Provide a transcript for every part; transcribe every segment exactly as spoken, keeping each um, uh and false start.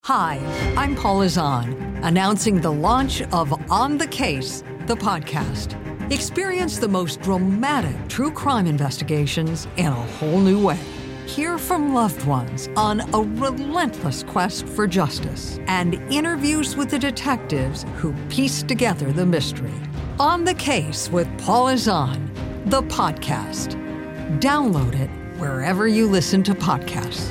Hi, I'm Paula Zahn, announcing the launch of On the Case, the podcast. Experience the most dramatic true crime investigations in a whole new way. Hear from loved ones on a relentless quest for justice and interviews with the detectives who piece together the mystery. On the Case with Paula Zahn, the podcast. Download it wherever you listen to podcasts.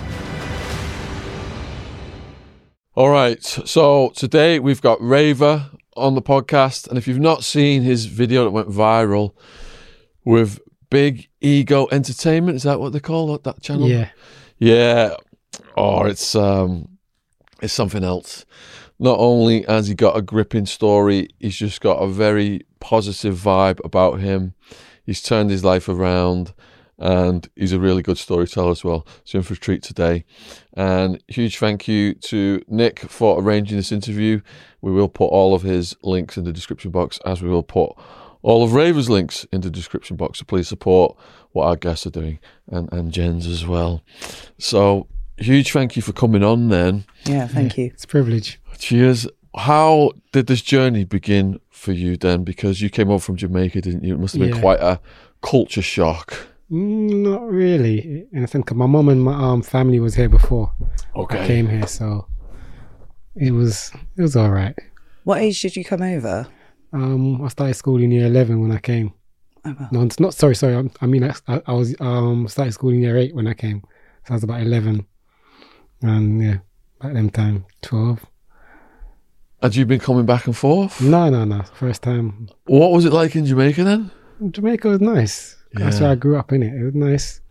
All right, so today we've got Raver on the podcast, and if you've not seen his video that went viral with Big Ego Entertainment, is that what they call it, that channel? Yeah. Yeah. Oh, it's um, it's something else. Not only has he got a gripping story, he's just got a very positive vibe about him. He's turned his life around, and he's a really good storyteller as well. So in for a treat today. And huge thank you to Nick for arranging this interview. We will put all of his links in the description box, as we will put all of Raver's links in the description box. So please support what our guests are doing, and, and Jen's as well. So huge thank you for coming on then. Yeah, thank Yeah, you. It's a privilege. Cheers. How did this journey begin for you then? Because you came over from Jamaica, didn't you? It must have been Yeah. quite a culture shock. Mm, not really. In a sense, 'cause my mum and my um, family was here before Okay. I came here, so it was it was all right. What age did you come over? Um, I started school in year eleven when I came. Oh, well. No, it's not. Sorry, sorry. I, I mean, I, I was um started school in year eight when I came, so I was about eleven, and yeah, back then time twelve. Had you been coming back and forth? No, no, no. First time. What was it like in Jamaica then? Jamaica was nice. That's Yeah. where I grew up in it. It was nice.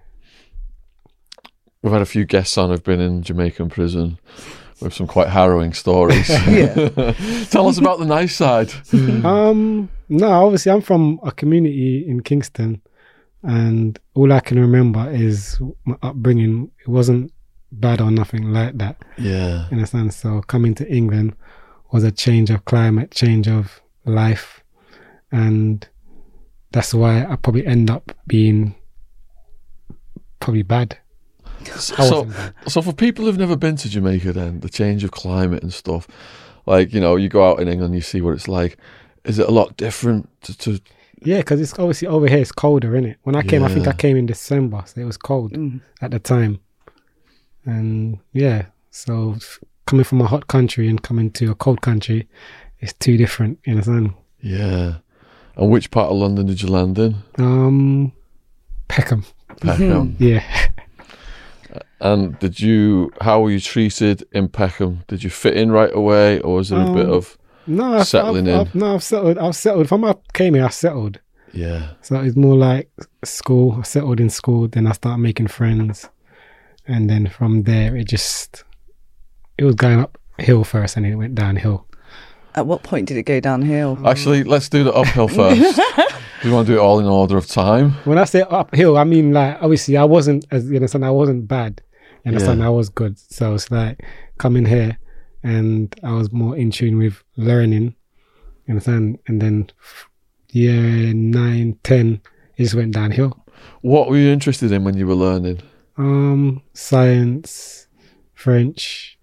We've had a few guests on who've been in Jamaican prison with some quite harrowing stories. Yeah. Tell us about the nice side. Um, no, obviously I'm from a community in Kingston, and all I can remember is my upbringing. It wasn't bad or nothing like that, Yeah. in a sense. So coming to England was a change of climate, change of life, and that's why I probably end up being probably bad. I So, wasn't bad. so for people who've never been to Jamaica then, the change of climate and stuff, like, you know, you go out in England, you see what it's like. Is it a lot different to, to Yeah, because it's obviously over here it's colder, isn't it? When I came, I think Yeah. I came in December, so it was cold Mm. at the time. And yeah, so f- coming from a hot country and coming to a cold country, it's two different, you know. yeah. And which part of London did you land in? Um, Peckham, Peckham. yeah. And did you, how were you treated in Peckham? Did you fit in right away, or was there a bit Um, of, No, I've, Settling I've, in. I've, no, I've settled. I've settled. From I came here, I settled. yeah. So it's more like school. I settled in school, then I started making friends, and then from there it just it was going uphill first, and then it went downhill. At what point did it go downhill? Actually, let's do the uphill first. Do you want to do it all in order of time? When I say uphill, I mean like obviously I wasn't as you understand. I wasn't bad. You understand? Yeah. I was good. So it's like coming here, and I was more in tune with learning. You understand? And then f- year nine, ten, it just went downhill. What were you interested in when you were learning? Um, science, French,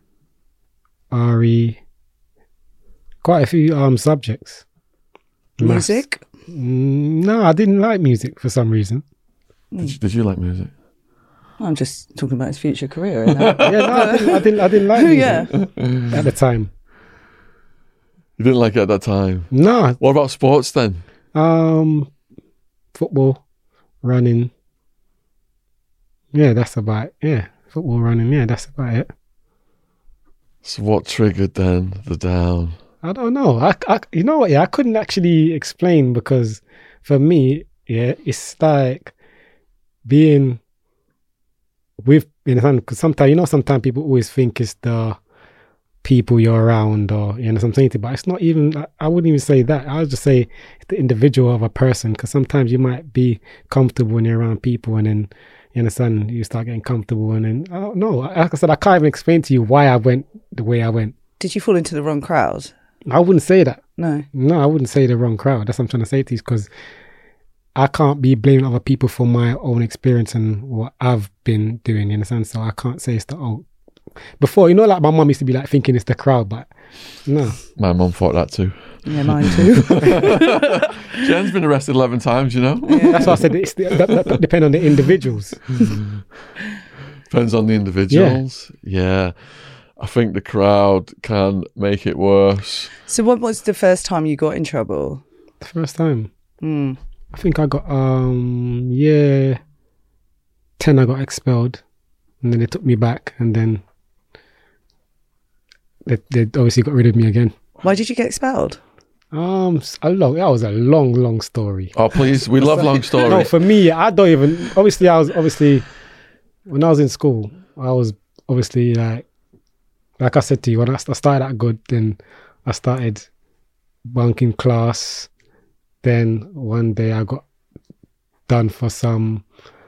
R E, quite a few um subjects. Maths. Music? Mm, no, I didn't like music for some reason. Did you, did you like music? I'm just talking about his future career. You know? Yeah, no, I didn't. I didn't, I didn't like music Yeah. at the time. You didn't like it at that time. No, What about sports then? um, football, running. Yeah, that's about it. Yeah, football, running. Yeah, that's about it. So what triggered then the down? I don't know. I, I, you know what? Yeah, I couldn't actually explain because for me, yeah, it's like being with, you know, because sometimes, you know, sometimes people always think it's the people you're around or, you know, something, but it's not even, I, I wouldn't even say that. I would just say it's the individual of a person, because sometimes you might be comfortable when you're around people and then, you understand, you start getting comfortable and then, I don't know. Like I said, I can't even explain to you why I went the way I went. Did you fall into the wrong crowd? I wouldn't say that. No. No, I wouldn't say the wrong crowd. That's what I'm trying to say to you, because I can't be blaming other people for my own experience and what I've been doing, you understand? So I can't say it's the oh, before, you know, like my mum used to be like thinking it's the crowd, but no. My mum thought that too. Yeah, mine too. Jen's been arrested eleven times, you know? That's why I said it's the, that, that, that depend on the individuals. Depends on the individuals. Yeah. yeah. I think the crowd can make it worse. So when was the first time you got in trouble? The first time, Mm. I think I got, um, yeah, ten I got expelled. And then they took me back, and then they, they obviously got rid of me again. Why did you get expelled? Um, a long, that was a long, long story. Oh, please. We love long stories. No, for me, I don't even, obviously, I was, obviously, when I was in school, I was obviously like, like I said to you, when I, I started at good, then I started bunking class. Then one day I got done for some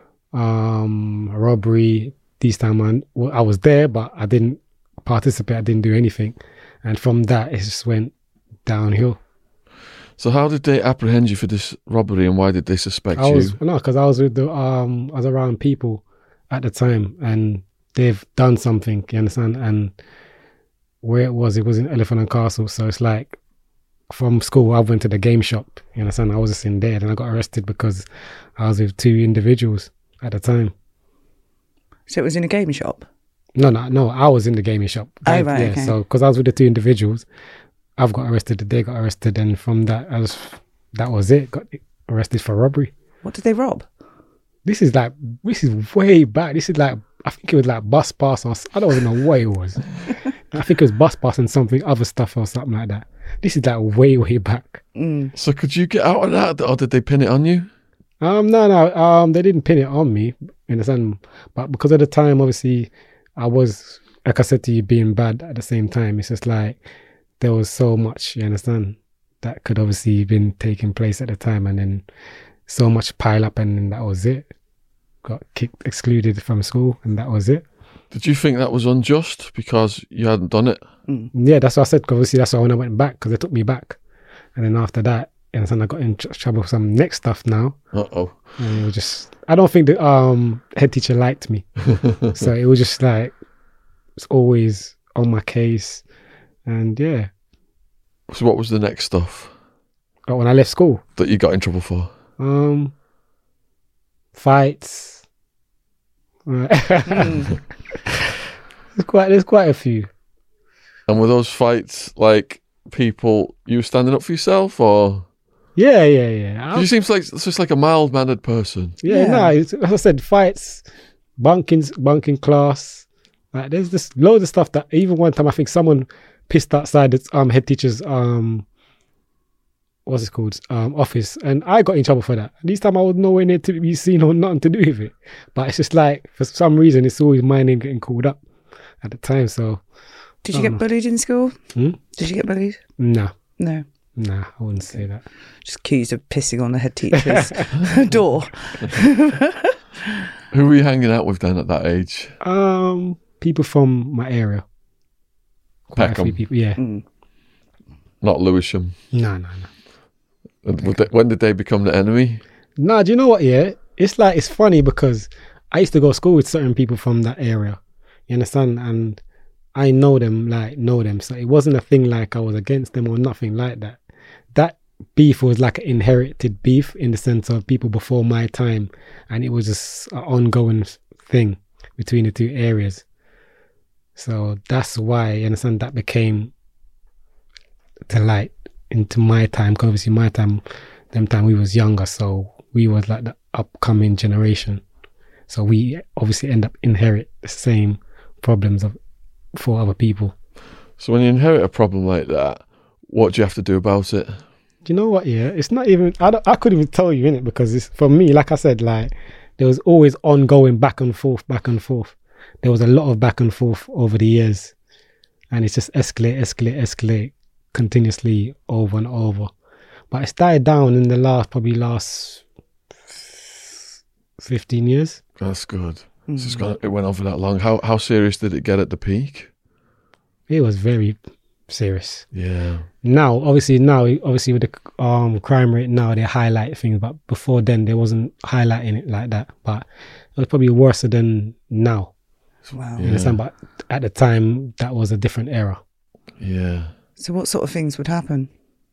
um, robbery. This time I, well, I was there, but I didn't participate. I didn't do anything. And from that, it just went downhill. So how did they apprehend you for this robbery, and why did they suspect I you? was, no, because I was with the, um, I was around people at the time, and they've done something, you understand? And where it was, it was in Elephant and Castle. So it's like, from school, I went to the game shop, you understand? I was just in there, and I got arrested because I was with two individuals at the time. So it was in a game shop? No, no, no. I was in the gaming shop. Oh, I- right, yeah, okay. So, because I was with the two individuals, I've got arrested. They got arrested, and from that, I was that was it. Got arrested for robbery. What did they rob? This is like this is way back. This is like I think it was like bus pass or s- I don't even know what it was. I think it was bus pass and something other stuff or something like that. This is like way way back. Mm. So could you get out of that, or did they pin it on you? Um, no, no. Um, they didn't pin it on me in the sun, but because of the time, obviously, I was like I said to you, being bad at the same time. It's just like there was so much, you understand, that could obviously been taking place at the time, and then so much pile up, and then that was it. Got kicked, excluded from school, and that was it. Did you think that was unjust because you hadn't done it? Yeah, that's what I said. 'Cause obviously, that's why when I went back, because they took me back, and then after that, and then I got in tr- trouble with some next stuff now. Uh oh. And it was just, I don't think the um head teacher liked me. So it was just like, it's always on my case. And yeah, So what was the next stuff but when I left school, that you got in trouble for? um, fights. Uh, Mm. there's quite, there's quite a few. And were those fights like people you were standing up for yourself, or Yeah, yeah, yeah. I- you seem like it's just like a mild mannered person? yeah, Yeah. no, it's, as I said, fights, bunking, bunking class. Like, there's just loads of stuff that even one time I think someone pissed outside the um head teacher's um what's it called um office, and I got in trouble for that. This time I was nowhere near to be seen or nothing to do with it. But it's just like for some reason it's always my name getting called up at the time. So Did you get bullied in school? Hmm? Did you get bullied? nah, No. nah, I wouldn't say that. Just accused of pissing on the head teacher's door. Who were you hanging out with then at that age? Um, people from my area. Quite a few Peckham, people. Yeah. Mm. not Lewisham. No, no, no. And would they- when did they become the enemy? Nah, do you know what? Yeah, it's like it's funny because I used to go to school with certain people from that area. You understand? And I know them, like know them. So it wasn't a thing like I was against them or nothing like that. That beef was like an inherited beef in the sense of people before my time, and it was just an ongoing thing between the two areas. So that's why, you understand, that became to light into my time. 'Cause obviously my time, them time we was younger, so we was like the upcoming generation. So we obviously end up inherit the same problems of for other people. So when you inherit a problem like that, what do you have to do about it? Do you know what? Yeah, it's not even. I don't, I couldn't even tell you in it because it's for me. Like I said, like there was always ongoing back and forth, back and forth. There was a lot of back and forth over the years, and it's just escalate, escalate, escalate continuously over and over. But it's died down in the last, probably last fifteen years. That's good. So it's gone, it went on for that long. How how serious did it get at the peak? It was very serious. Yeah. Now, obviously, now, obviously with the um crime rate now, they highlight things, but before then, they wasn't highlighting it like that. But it was probably worse than now. Wow. You understand? But at the time, that was a different era. Yeah. So what sort of things would happen?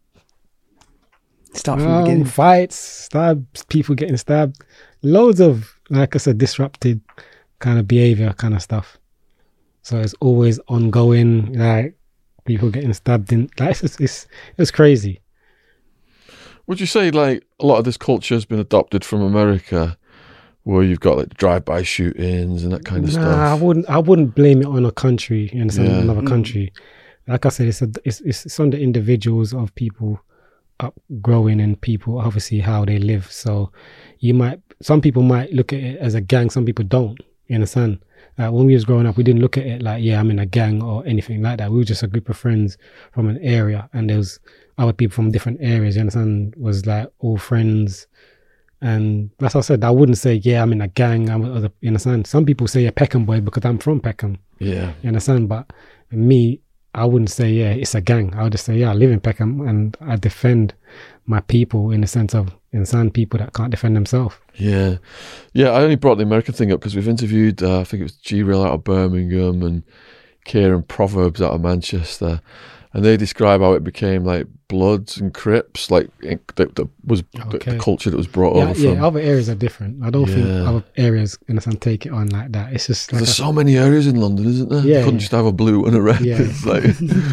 Start from the Um, beginning. fights, stabs, people getting stabbed, loads of, like I said, disrupted kind of behavior, kind of stuff. So it's always ongoing, like people getting stabbed in. Like it's, it's, it's, it's crazy. Would you say like a lot of this culture has been adopted from America, where you've got like drive-by shootings and that kind of nah, stuff? I wouldn't. I wouldn't blame it on a country. You understand? Yeah. Another Mm. country. Like I said, it's a, it's it's it's on the individuals of people up growing and people obviously how they live. So you might, some people might look at it as a gang. Some people don't. You understand? Like when we was growing up, we didn't look at it like, yeah, I'm in a gang or anything like that. We were just a group of friends from an area, and there was other people from different areas. You understand? Was like all friends. And that's what I said. I wouldn't say, yeah, I'm in a gang. I'm, a- you understand? Some people say a Peckham boy because I'm from Peckham. Yeah. You understand? But me, I wouldn't say, yeah, it's a gang. I would just say, yeah, I live in Peckham and I defend my people in the sense of insane people that can't defend themselves. Yeah. Yeah, I only brought the American thing up because we've interviewed, uh, I think it was G-Real out of Birmingham and Kieran Proverbs out of Manchester. And they describe how it became like Bloods and Crips, like it, that, that was the, Okay. the culture that was brought Yeah, over yeah, from. other areas are different. I don't think Yeah. other areas in the sense take it on like that. It's just like There's a- so many areas in London, isn't there? Yeah, you couldn't yeah. just have a blue and a red. Yeah. It's like,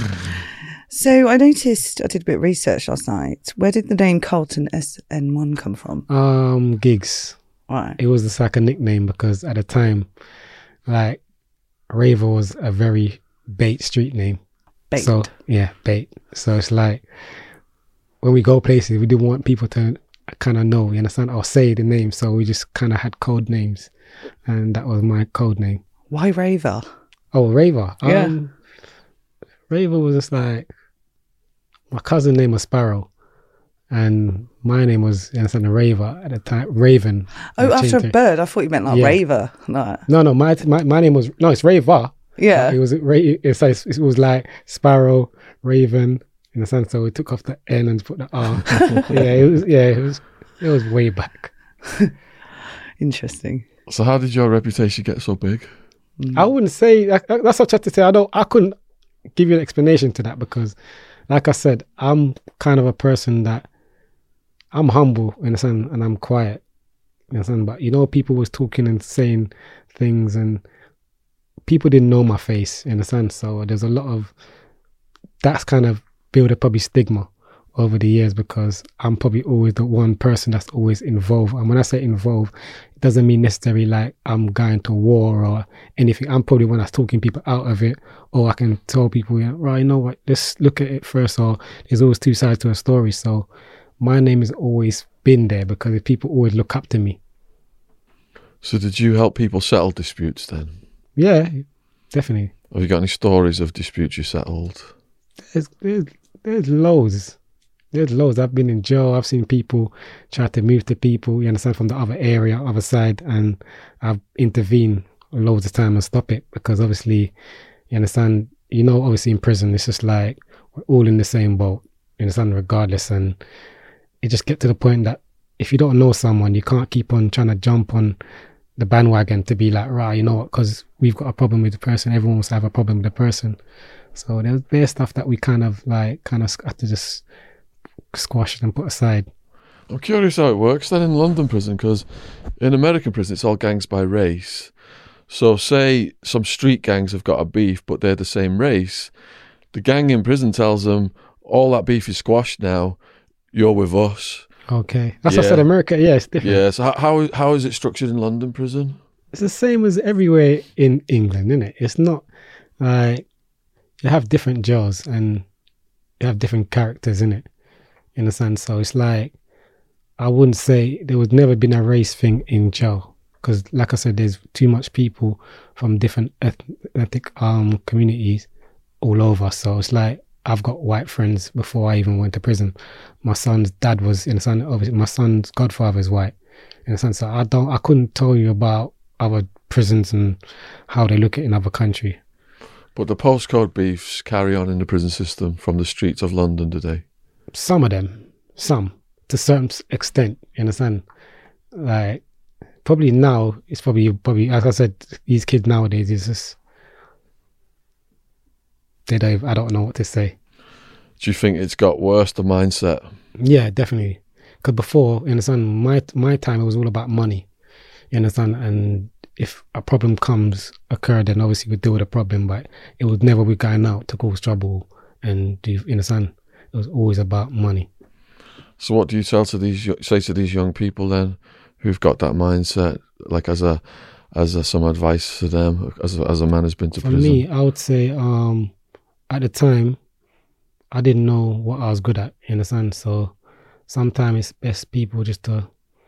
So I noticed, I did a bit of research last night. Where did the name Carlton S N one come from? um gigs. Right. It was just like a nickname because at the time, like Raver was a very bait street name. Bait. So yeah, bait. So it's like when we go places, we didn't want people to kind of know, you understand, or say the name. So we just kind of had code names, and that was my code name. Why Raver? Oh, Raver. Yeah. Um, Raver was just like my cousin name was Sparrow, and my name was, you understand, Raver at the time. Raven. Oh, I after changed a it. bird. I thought you meant like Yeah. Raver. No. No, no, my my my name was no, it's Raver. Yeah. It was Ra- it's like, it was like Sparrow, Raven, in the sense. So we took off the N and put the R. yeah, it was yeah, it was it was way back. Interesting. so how did your reputation get so big? I wouldn't say that, that's what I tried to say. I don't. I couldn't give you an explanation to that because, like I said, I'm kind of a person that I'm humble in a sense and I'm quiet in a sense. But you know, people was talking and saying things, and people didn't know my face in a sense. So there's a lot of that's kind of built up probably stigma over the years because I'm probably always the one person that's always involved. And when I say involved, it doesn't mean necessarily like I'm going to war or anything. I'm probably one that's talking people out of it, or I can tell people, yeah, right, you know what, let's look at it first, or there's always two sides to a story. So my name has always been there because people always look up to me. So did you help people settle disputes then? Yeah, definitely. Have you got any stories of disputes you settled? There's, there's, there's loads. There's loads. I've been in jail. I've seen people try to move to people, you understand, from the other area, other side, and I've intervened loads of time and stop it because obviously, you understand, you know, obviously in prison, it's just like we're all in the same boat, you understand, regardless. And it just get to the point that if you don't know someone, you can't keep on trying to jump on the bandwagon to be like, right, you know what, because we've got a problem with the person, everyone wants to have a problem with the person. So there's, there's stuff that we kind of like, kind of have to just squash it and put aside. I'm curious how it works then in London prison, because in American prison it's all gangs by race. So say some street gangs have got a beef but they're the same race, the gang in prison tells them all that beef is squashed now, you're with us. Okay, that's what I Yeah. said. America, yeah, it's different. Yeah, so how, how how is it structured in London prison? It's the same as everywhere in England, isn't it? It's not like you have different jails and you have different characters in it, in a sense. So it's like, I wouldn't say there was never been a race thing in jail because, like I said, there's too much people from different eth- ethnic um communities all over. So it's like I've got white friends before I even went to prison. My son's dad was, in a sense, obviously my son's godfather is white, in a sense. So I don't, I couldn't tell you about other prisons and how they look at it in other country. But the postcode beefs carry on in the prison system from the streets of London today. Some of them, some to a certain extent, you understand? Like probably now it's probably probably as I said, these kids nowadays is just they don't. I don't know what to say. Do you think it's got worse, the mindset? Yeah, definitely. Because before, you understand, my my time it was all about money. You understand, and if a problem comes occurred, then obviously we deal with the problem. But it was never we going out to cause trouble and do you understand? It was always about money. So what do you tell to these say to these young people then, who've got that mindset? Like as a as a, some advice to them as a, as a man who's been to For prison. me, I would say um, at the time, I didn't know what I was good at. You understand? So sometimes it's best people just to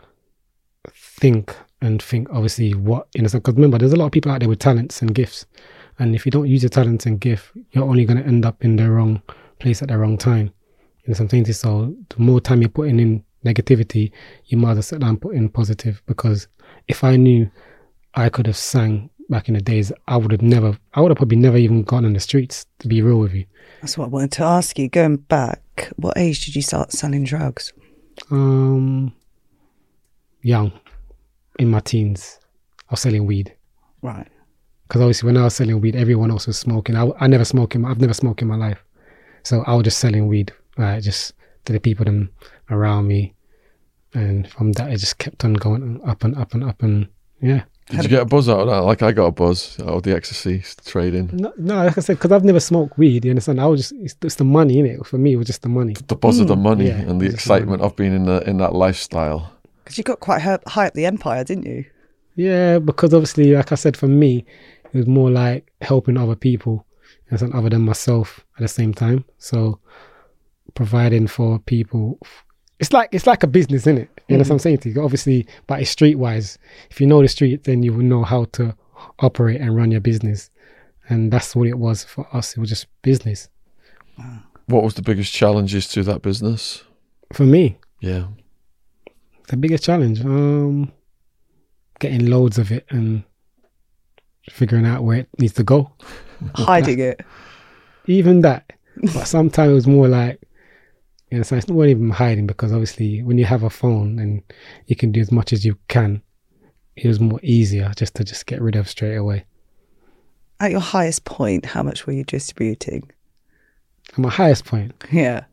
think and think obviously what you know. Because remember, there's a lot of people out there with talents and gifts, and if you don't use your talents and gift, you're only going to end up in the wrong place at the wrong time. You know something. So the more time you're putting in negativity, you might as well sit down and put in positive. Because if I knew I could have sang back in the days, I would have never, I would have probably never even gone on the streets, to be real with you. That's what I wanted to ask you. Going back, what age did you start selling drugs? Um, young, in my teens, I was selling weed. Right. Because obviously when I was selling weed, everyone else was smoking. I, I never smoked in, I've never smoked in my life. So I was just selling weed, like just to the people them around me. And from that, it just kept on going up and up and up and yeah. Did you get a buzz out of that? Like I got a buzz out of the ecstasy trading. No, no like I said, because I've never smoked weed, you understand? I was just, it's, it's the money, innit? For me, it was just the money. The buzz mm. of the money yeah, and the excitement the of being in the in that lifestyle. Because you got quite high up the empire, didn't you? Yeah, because obviously, like I said, for me, it was more like helping other people, and something other than myself at the same time. So providing for people, it's like it's like a business, isn't it? You know mm. what I'm saying to you? Obviously, but it's streetwise. If you know the street, then you will know how to operate and run your business. And that's what it was for us. It was just business. Wow. What was the biggest challenges to that business? For me? Yeah. The biggest challenge? Um, getting loads of it and figuring out where it needs to go. Hiding it. Even that. But sometimes it was more like, you know, so it's not even hiding, because obviously when you have a phone and you can do as much as you can, it was more easier just to just get rid of straight away. At your highest point, how much were you distributing? At my highest point? Yeah.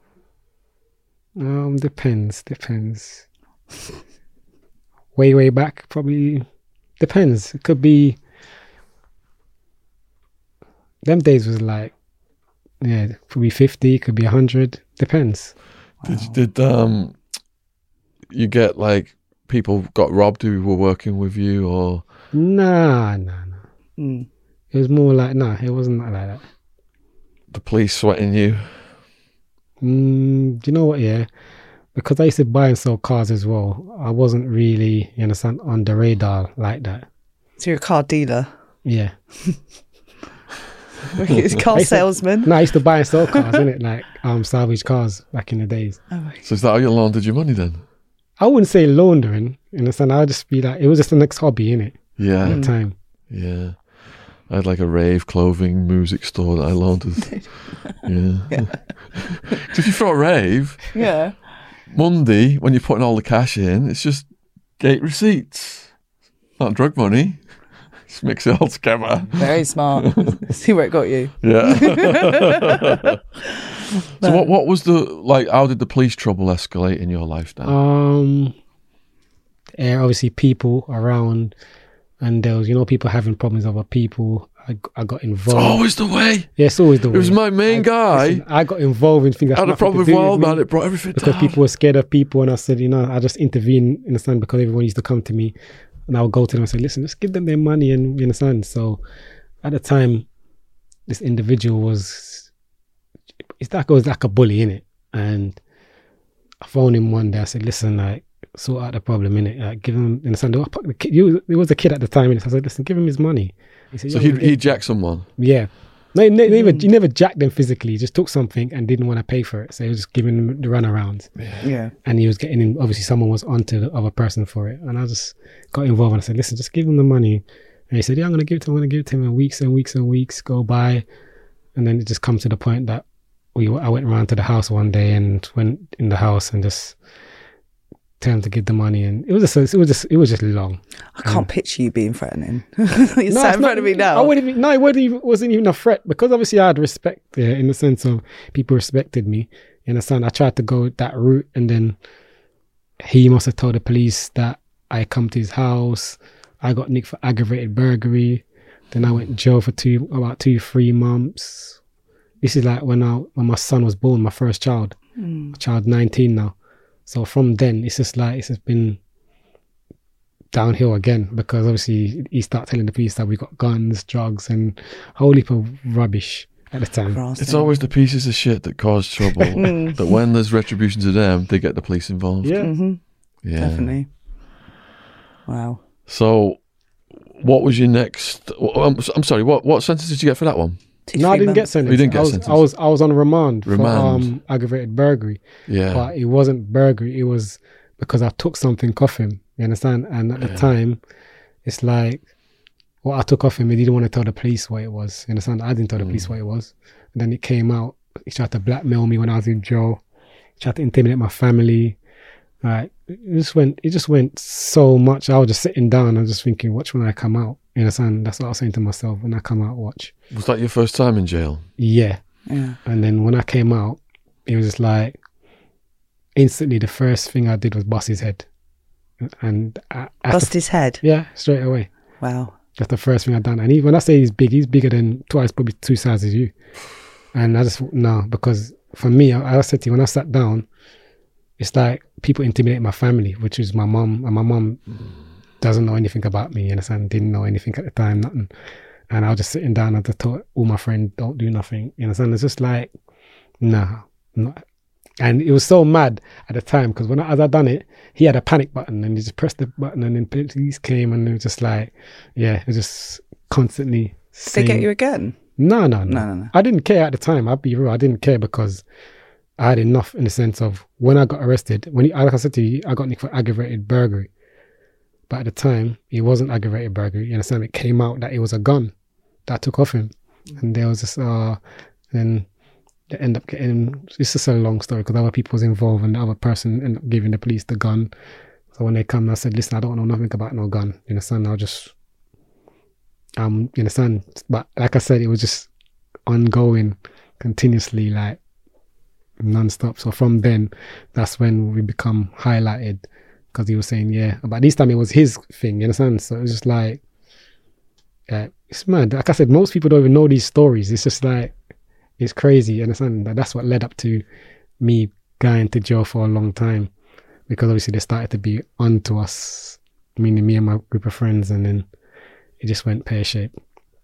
Um, depends, depends. way, way back, probably depends. It could be, them days was like, yeah, it could be fifty, could be one hundred, depends. Wow. Did, did um, you get like people got robbed who were working with you or? Nah, nah, nah. Mm. It was more like, nah, it wasn't like that. The police sweating you? Mm, do you know what, yeah? Because I used to buy and sell cars as well, I wasn't really, you understand, on the radar like that. So you're a car dealer? Yeah. Car salesman? No, I used to buy and sell cars, innit? Like um, salvage cars back in the days. Oh. So is that how you laundered your money then? I wouldn't say laundering, you understand? I would just be like, it was just the next hobby, innit? Yeah. At the time. Yeah. I had like a rave clothing music store that I laundered. yeah. yeah. So if you throw a rave, yeah. Monday, when you're putting all the cash in, it's just gate receipts. Not drug money. Just mix it all together. Very smart. See where it got you. Yeah. So what what was the, like, how did the police trouble escalate in your life then? Um, yeah, obviously people around, and there was, you know, people having problems with other people. I, I got involved. It's always the way. Yeah, it's always the way. It was my main I, guy. Listen, I got involved in things that I had a problem with Wildman. It brought everything because down. people were scared of people, and I said, you know, I just intervene in the sun because everyone used to come to me, and I would go to them and say, listen, just give them their money and in the sun. So at the time, this individual was, it's like, it was like a bully, innit? And I phoned him one day. I said, listen, like, sort out the problem, innit? Like, give him in the sun. The kid, he was a kid at the time, innit? So I said, listen, give him his money. He said, so he he jacked someone? Yeah. No, he never, he never jacked them physically. He just took something and didn't want to pay for it. So he was just giving them the runarounds. Yeah. yeah. And he was getting in, obviously someone was onto the other person for it. And I just got involved and I said, listen, just give him the money. And he said, yeah, I'm going to give it to him. I'm going to give it to him. And weeks and weeks and weeks go by. And then it just comes to the point that we I went around to the house one day and went in the house and just tell him to give the money, and it was just it was just it was just long. I can't Um, picture you being threatening. You're No, sat it's in not- front of me now. I wouldn't even, no, it wasn't even, wasn't even a threat because obviously I had respect there in the sense of people respected me. You understand? I tried to go that route, and then he must have told the police that I come to his house. I got nicked for aggravated burglary. Then I went to jail for two, about two, three months. This is like when I, when my son was born, my first child, Mm. child nineteen now. So from then, it's just like, it's just been downhill again because obviously he started telling the police that we got guns, drugs, and a whole heap of rubbish at the time. Grassing. It's always the pieces of shit that cause trouble. That when there's retribution to them, they get the police involved. Yeah. Mhm, Yeah. definitely. Wow. So, what was your next? I'm, I'm sorry. What what sentence did you get for that one? Two, No, I three didn't get months. sentenced. You didn't get I was, sentenced. I was I was on remand, Remand. for um, aggravated burglary, Yeah. but it wasn't burglary. It was because I took something off him. You understand? And at the Yeah. time, it's like what I took off him. He didn't want to tell the police what it was. You understand? I didn't tell the police what it was. And then it came out. He tried to blackmail me when I was in jail. He tried to intimidate my family. Like it just went. It just went so much. I was just sitting down. I was just thinking, watch when I come out. You understand? That's what I was saying to myself when I come out. Watch. Was that your first time in jail? Yeah. Yeah. And then when I came out, it was just like instantly the first thing I did was bust his head. And I, I Bust his head. yeah, straight away. Wow. That's the first thing I done. And he, when I say he's big, he's bigger than twice, probably two sizes you. And I just no, because for me, I, I said to you when I sat down, it's like people intimidate my family, which is my mum, and my mum doesn't know anything about me. You understand? Didn't know anything at the time, nothing. And I was just sitting down and I taught all my friends, don't do nothing. You understand? It's just like, nah, not. And it was so mad at the time because when I, as I done it, he had a panic button and he just pressed the button and then police came and it was just like, yeah, it was just constantly Did they saying, get you again? no, no, no, No, no, no. I didn't care at the time. I'll be real. I didn't care because I had enough in the sense of when I got arrested, when he, like I said to you, I got nicked for aggravated burglary. But at the time, it wasn't aggravated burglary. You understand? It came out that it was a gun that I took off him. And there was this, uh, then they end up getting, it's just a long story because other people was involved and the other person ended up giving the police the gun. So when they come, I said, listen, I don't know nothing about no gun. You understand? I'll just, um, you understand? But like I said, it was just ongoing, continuously, like non-stop. So from then, that's when we become highlighted because he was saying, yeah. But this time it was his thing, you understand? So it was just like, yeah, it's mad. Like I said, most people don't even know these stories. It's just like, it's crazy, you understand? That that's what led up to me going to jail for a long time because obviously they started to be onto us, meaning me and my group of friends, and then it just went pear-shaped.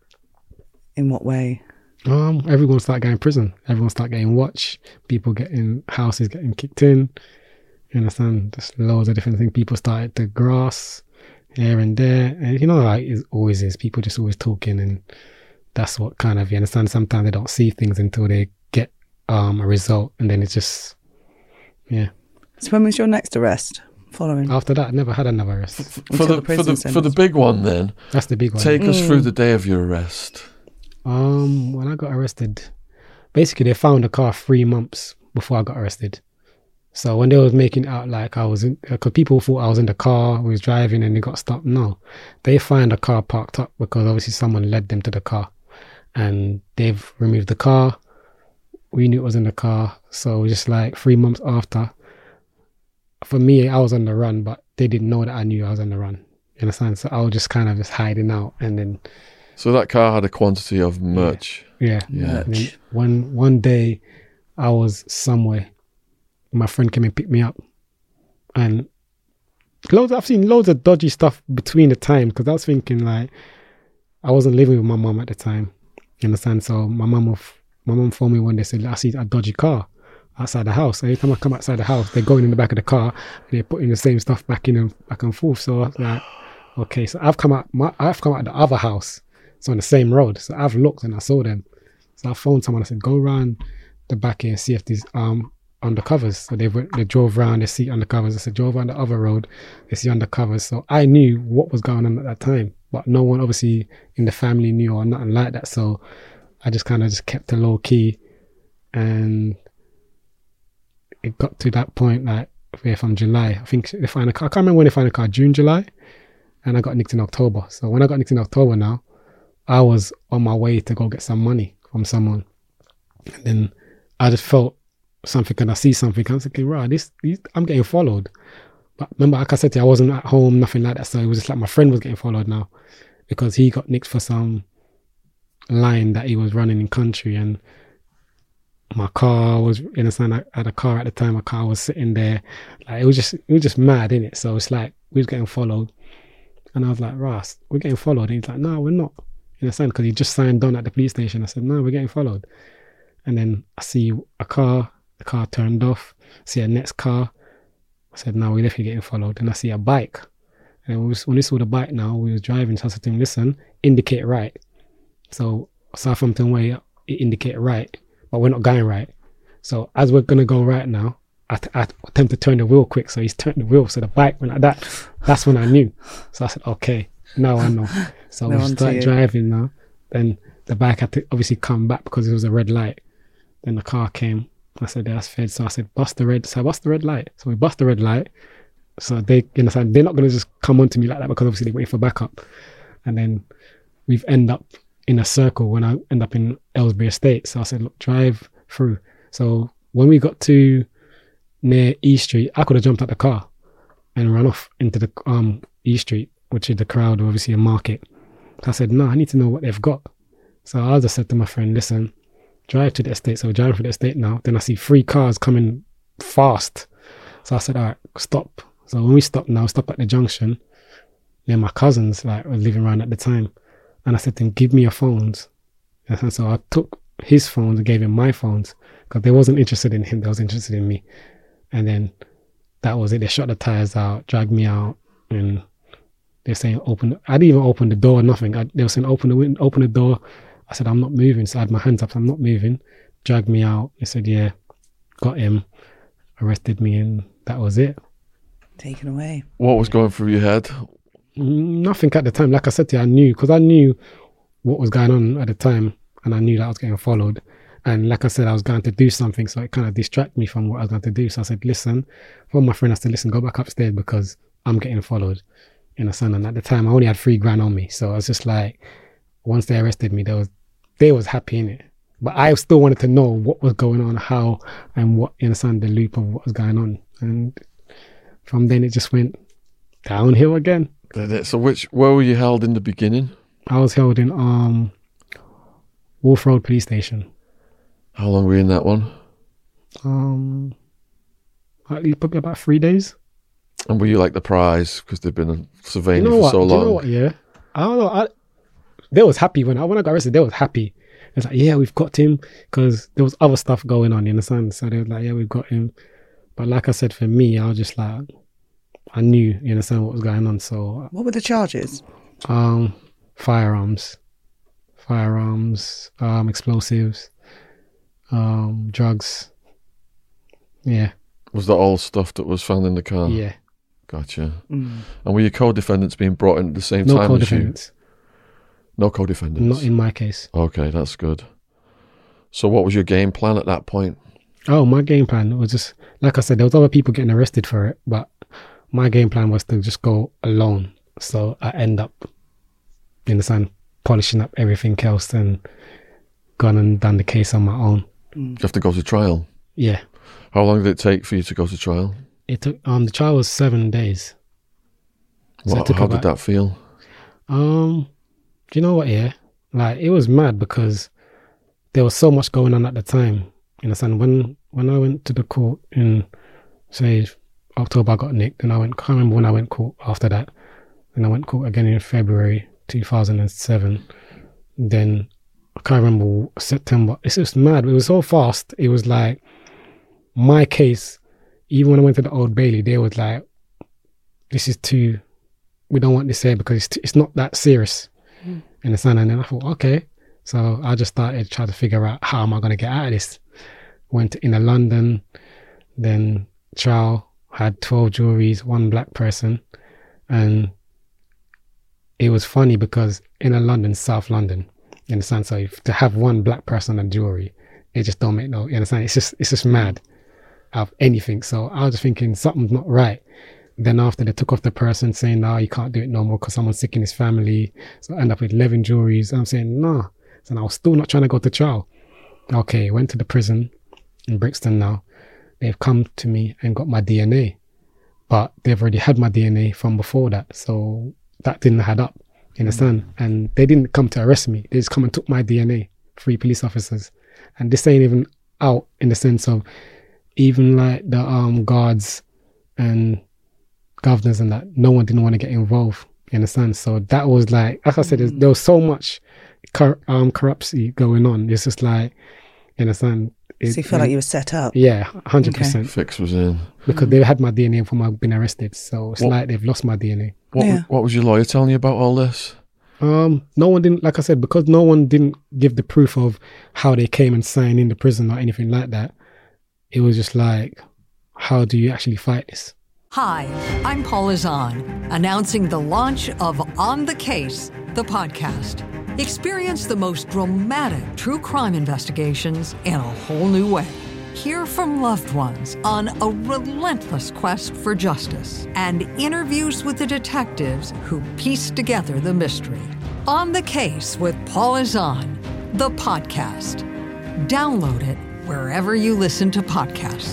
In what way? Um, everyone started going to prison. Everyone started getting watched. People getting houses getting kicked in. You understand? Just loads of different things. People started to grass here and there, and you know how it always is. People just always talking, and that's what kind of, you understand. Sometimes they don't see things until they get um a result, and then it's just yeah. So when was your next arrest? Following. After that, I never had another arrest. For Until the, the for prison the for the sentence. big one, then That's the big one. take us through the day of your arrest. Um, when I got arrested, basically they found the car three months before I got arrested. So when they was making it out like I was in, because people thought I was in the car, we was driving and they got stopped. No, they find the car parked up because obviously someone led them to the car, and they've removed the car. We knew it was in the car, so just like three months after. For me, I was on the run, but they didn't know that I knew I was on the run. You understand? So I was just kind of just hiding out, and then So that car had a quantity of merch. yeah, Yeah. And then one one day, I was somewhere. My friend came and picked me up, and loads. I've seen loads of dodgy stuff between the time because I was thinking like I wasn't living with my mum at the time. You understand? So my mum, of my mum phoned me one day, said I see a dodgy car outside the house. Every time I come outside the house, they're going in the back of the car and they're putting the same stuff back in and back and forth. So I was like, okay, so I've come out. My, I've come out the other house. It's on the same road. So I've looked and I saw them. So I phoned someone. I said, go around the back here and see if these um undercovers. So they went, they drove around, they see undercovers. I said, drove on the other road, they see undercovers. So I knew what was going on at that time, but no one obviously in the family knew or nothing like that. So I just kind of just kept it low key, and it got to that point like yeah, from July. I think they find a car. I can't remember when they find a car, June, July. And I got nicked in October. So when I got nicked in October now, I was on my way to go get some money from someone. And then I just felt something, and I see something. I was thinking, right, this, this, I'm getting followed. But remember, like I said to you, I wasn't at home, nothing like that. So it was just like my friend was getting followed now because he got nicked for some line that he was running in country. And my car was, in a sign, I had a car at the time, my car was sitting there. Like, it was just, it was just mad, innit? So it's like, we was getting followed. And I was like, Ross, we're getting followed. And he's like, no, we're not. In a sense, because he just signed on at the police station. I said, no, we're getting followed. And then I see a car, the car turned off. I see a next car. I said, no, we're definitely getting followed. And I see a bike. And we was, when we saw the bike now, we was driving. So I said to him, listen, indicate right. So Southampton Way, it indicated right, but we're not going right. So as we're going to go right now, I, t- I attempt to turn the wheel quick. So he's turned the wheel. So the bike went like that. That's when I knew. So I said, okay, now I know. So No we one started to you. driving now. Then the bike had to obviously come back because it was a red light. Then the car came. I said, that's fed. So I said, bust the red. So I bust the red light. So we bust the red light. So they, you know, they're not going to just come onto me like that because obviously they're waiting for backup. And then we've end up in a circle when I end up in Aylesbury Estate. So I said, look, drive through. So when we got to near E Street, I could have jumped out the car and run off into the um E Street, which is the crowd, obviously a market. So I said, no, I need to know what they've got. So I just said to my friend, listen, drive to the estate. So we're driving to the estate now. Then I see three cars coming fast. So I said, all right, stop. So when we stopped now, stop at the junction. Then my cousins like were living around at the time. And I said to him, give me your phones. And so I took his phones and gave him my phones because they wasn't interested in him. They was interested in me. And then that was it. They shot the tires out, dragged me out, and they're saying, open. I didn't even open the door, nothing. I, they were saying, open the window, open the door. I said, I'm not moving. So I had my hands up, so I'm not moving. Dragged me out. They said, yeah, got him, arrested me, and that was it. Taken away. What was going through your head? Nothing at the time. Like I said to you, I knew, because I knew what was going on at the time, and I knew that I was getting followed. And like I said, I was going to do something, so it kind of distracted me from what I was going to do. So I said, listen, for my friend, I said, listen, go back upstairs because I'm getting followed in the sun. And at the time, I only had three grand on me. So I was just like, once they arrested me, they was they was happy in it. But I still wanted to know what was going on, how, and what, you understand, the loop of what was going on. And from then, it just went downhill again. So which, where were you held in the beginning? I was held in um Wolf Road Police Station. How long were you in that one? Um, probably about three days. And were you like the prize because they've been surveying You you, know for what? so Do long? you know what? Yeah, I don't know. I, they was happy when I when I got arrested. They was happy. It's like, yeah, we've got him, because there was other stuff going on. You understand? So they were like, yeah, we've got him. But like I said, for me, I was just like, I knew, you understand, what was going on. So What were the charges? um, firearms, firearms, um, explosives, um, drugs. Yeah, Was that all stuff that was found in the car? yeah. Gotcha. Mm. And were your co-defendants being brought in at the same No time as you? co-defendants. No co-defendants? Not in my case. Okay, that's good. So what was your game plan at that point? Oh, my game plan was just, like I said, there was other people getting arrested for it, but my game plan was to just go alone. So I end up, you understand, polishing up everything else and gone and done the case on my own. Did you have to go to trial? Yeah. How long did it take for you to go to trial? It took, um, the trial was seven days. So What, it took how about- did that feel? Um, do you know what, yeah? Like, it was mad because there was so much going on at the time. You understand? When when I went to the court in, say, October, I got nicked, and I went, can't remember when I went court after that. And I went court again in February two thousand seven. Then I can't remember September. It's just mad. It was so fast. It was like my case, even when I went to the Old Bailey, they was like, this is too, we don't want this here because it's, too, it's not that serious. Mm. In the sun. And then I thought, okay. So I just started trying to figure out how am I going to get out of this. Went to inner London, then trial, had twelve juries, one black person. And it was funny because inner London, South London, you understand? So if, to have one black person on a jury, it just don't make no, you understand? It's just, it's just mad. of anything. So I was just thinking something's not right. Then after they took off the person saying, no, you can't do it no more because someone's sick in his family. So I end up with eleven juries. I'm saying, no. So I was still not trying to go to trial. Okay, went to the prison in Brixton now. They've come to me and got my D N A. But they've already had my D N A from before that. So that didn't add up. You understand? Mm-hmm. And they didn't come to arrest me. They just come and took my D N A. Three police officers. And this ain't even out in the sense of even like the um guards and governors and that, no one didn't want to get involved. You understand? So that was like, like I said, there was so much cor- um corruption going on. It's just like, you understand? It, so you feel like you were set up? Yeah, one hundred percent. Okay. Fix was in. Because mm. they had my D N A before I've been arrested. So it's what, like they've lost my D N A. What, yeah. what was your lawyer telling you about all this? Um, no one didn't, like I said, because no one didn't give the proof of how they came and signed in the prison or anything like that. It was just like, how do you actually fight this? Hi, I'm Paula Zahn, announcing the launch of On the Case, the podcast. Experience the most dramatic true crime investigations in a whole new way. Hear from loved ones on a relentless quest for justice and interviews with the detectives who piece together the mystery. On the Case with Paula Zahn, the podcast. Download it wherever you listen to podcasts.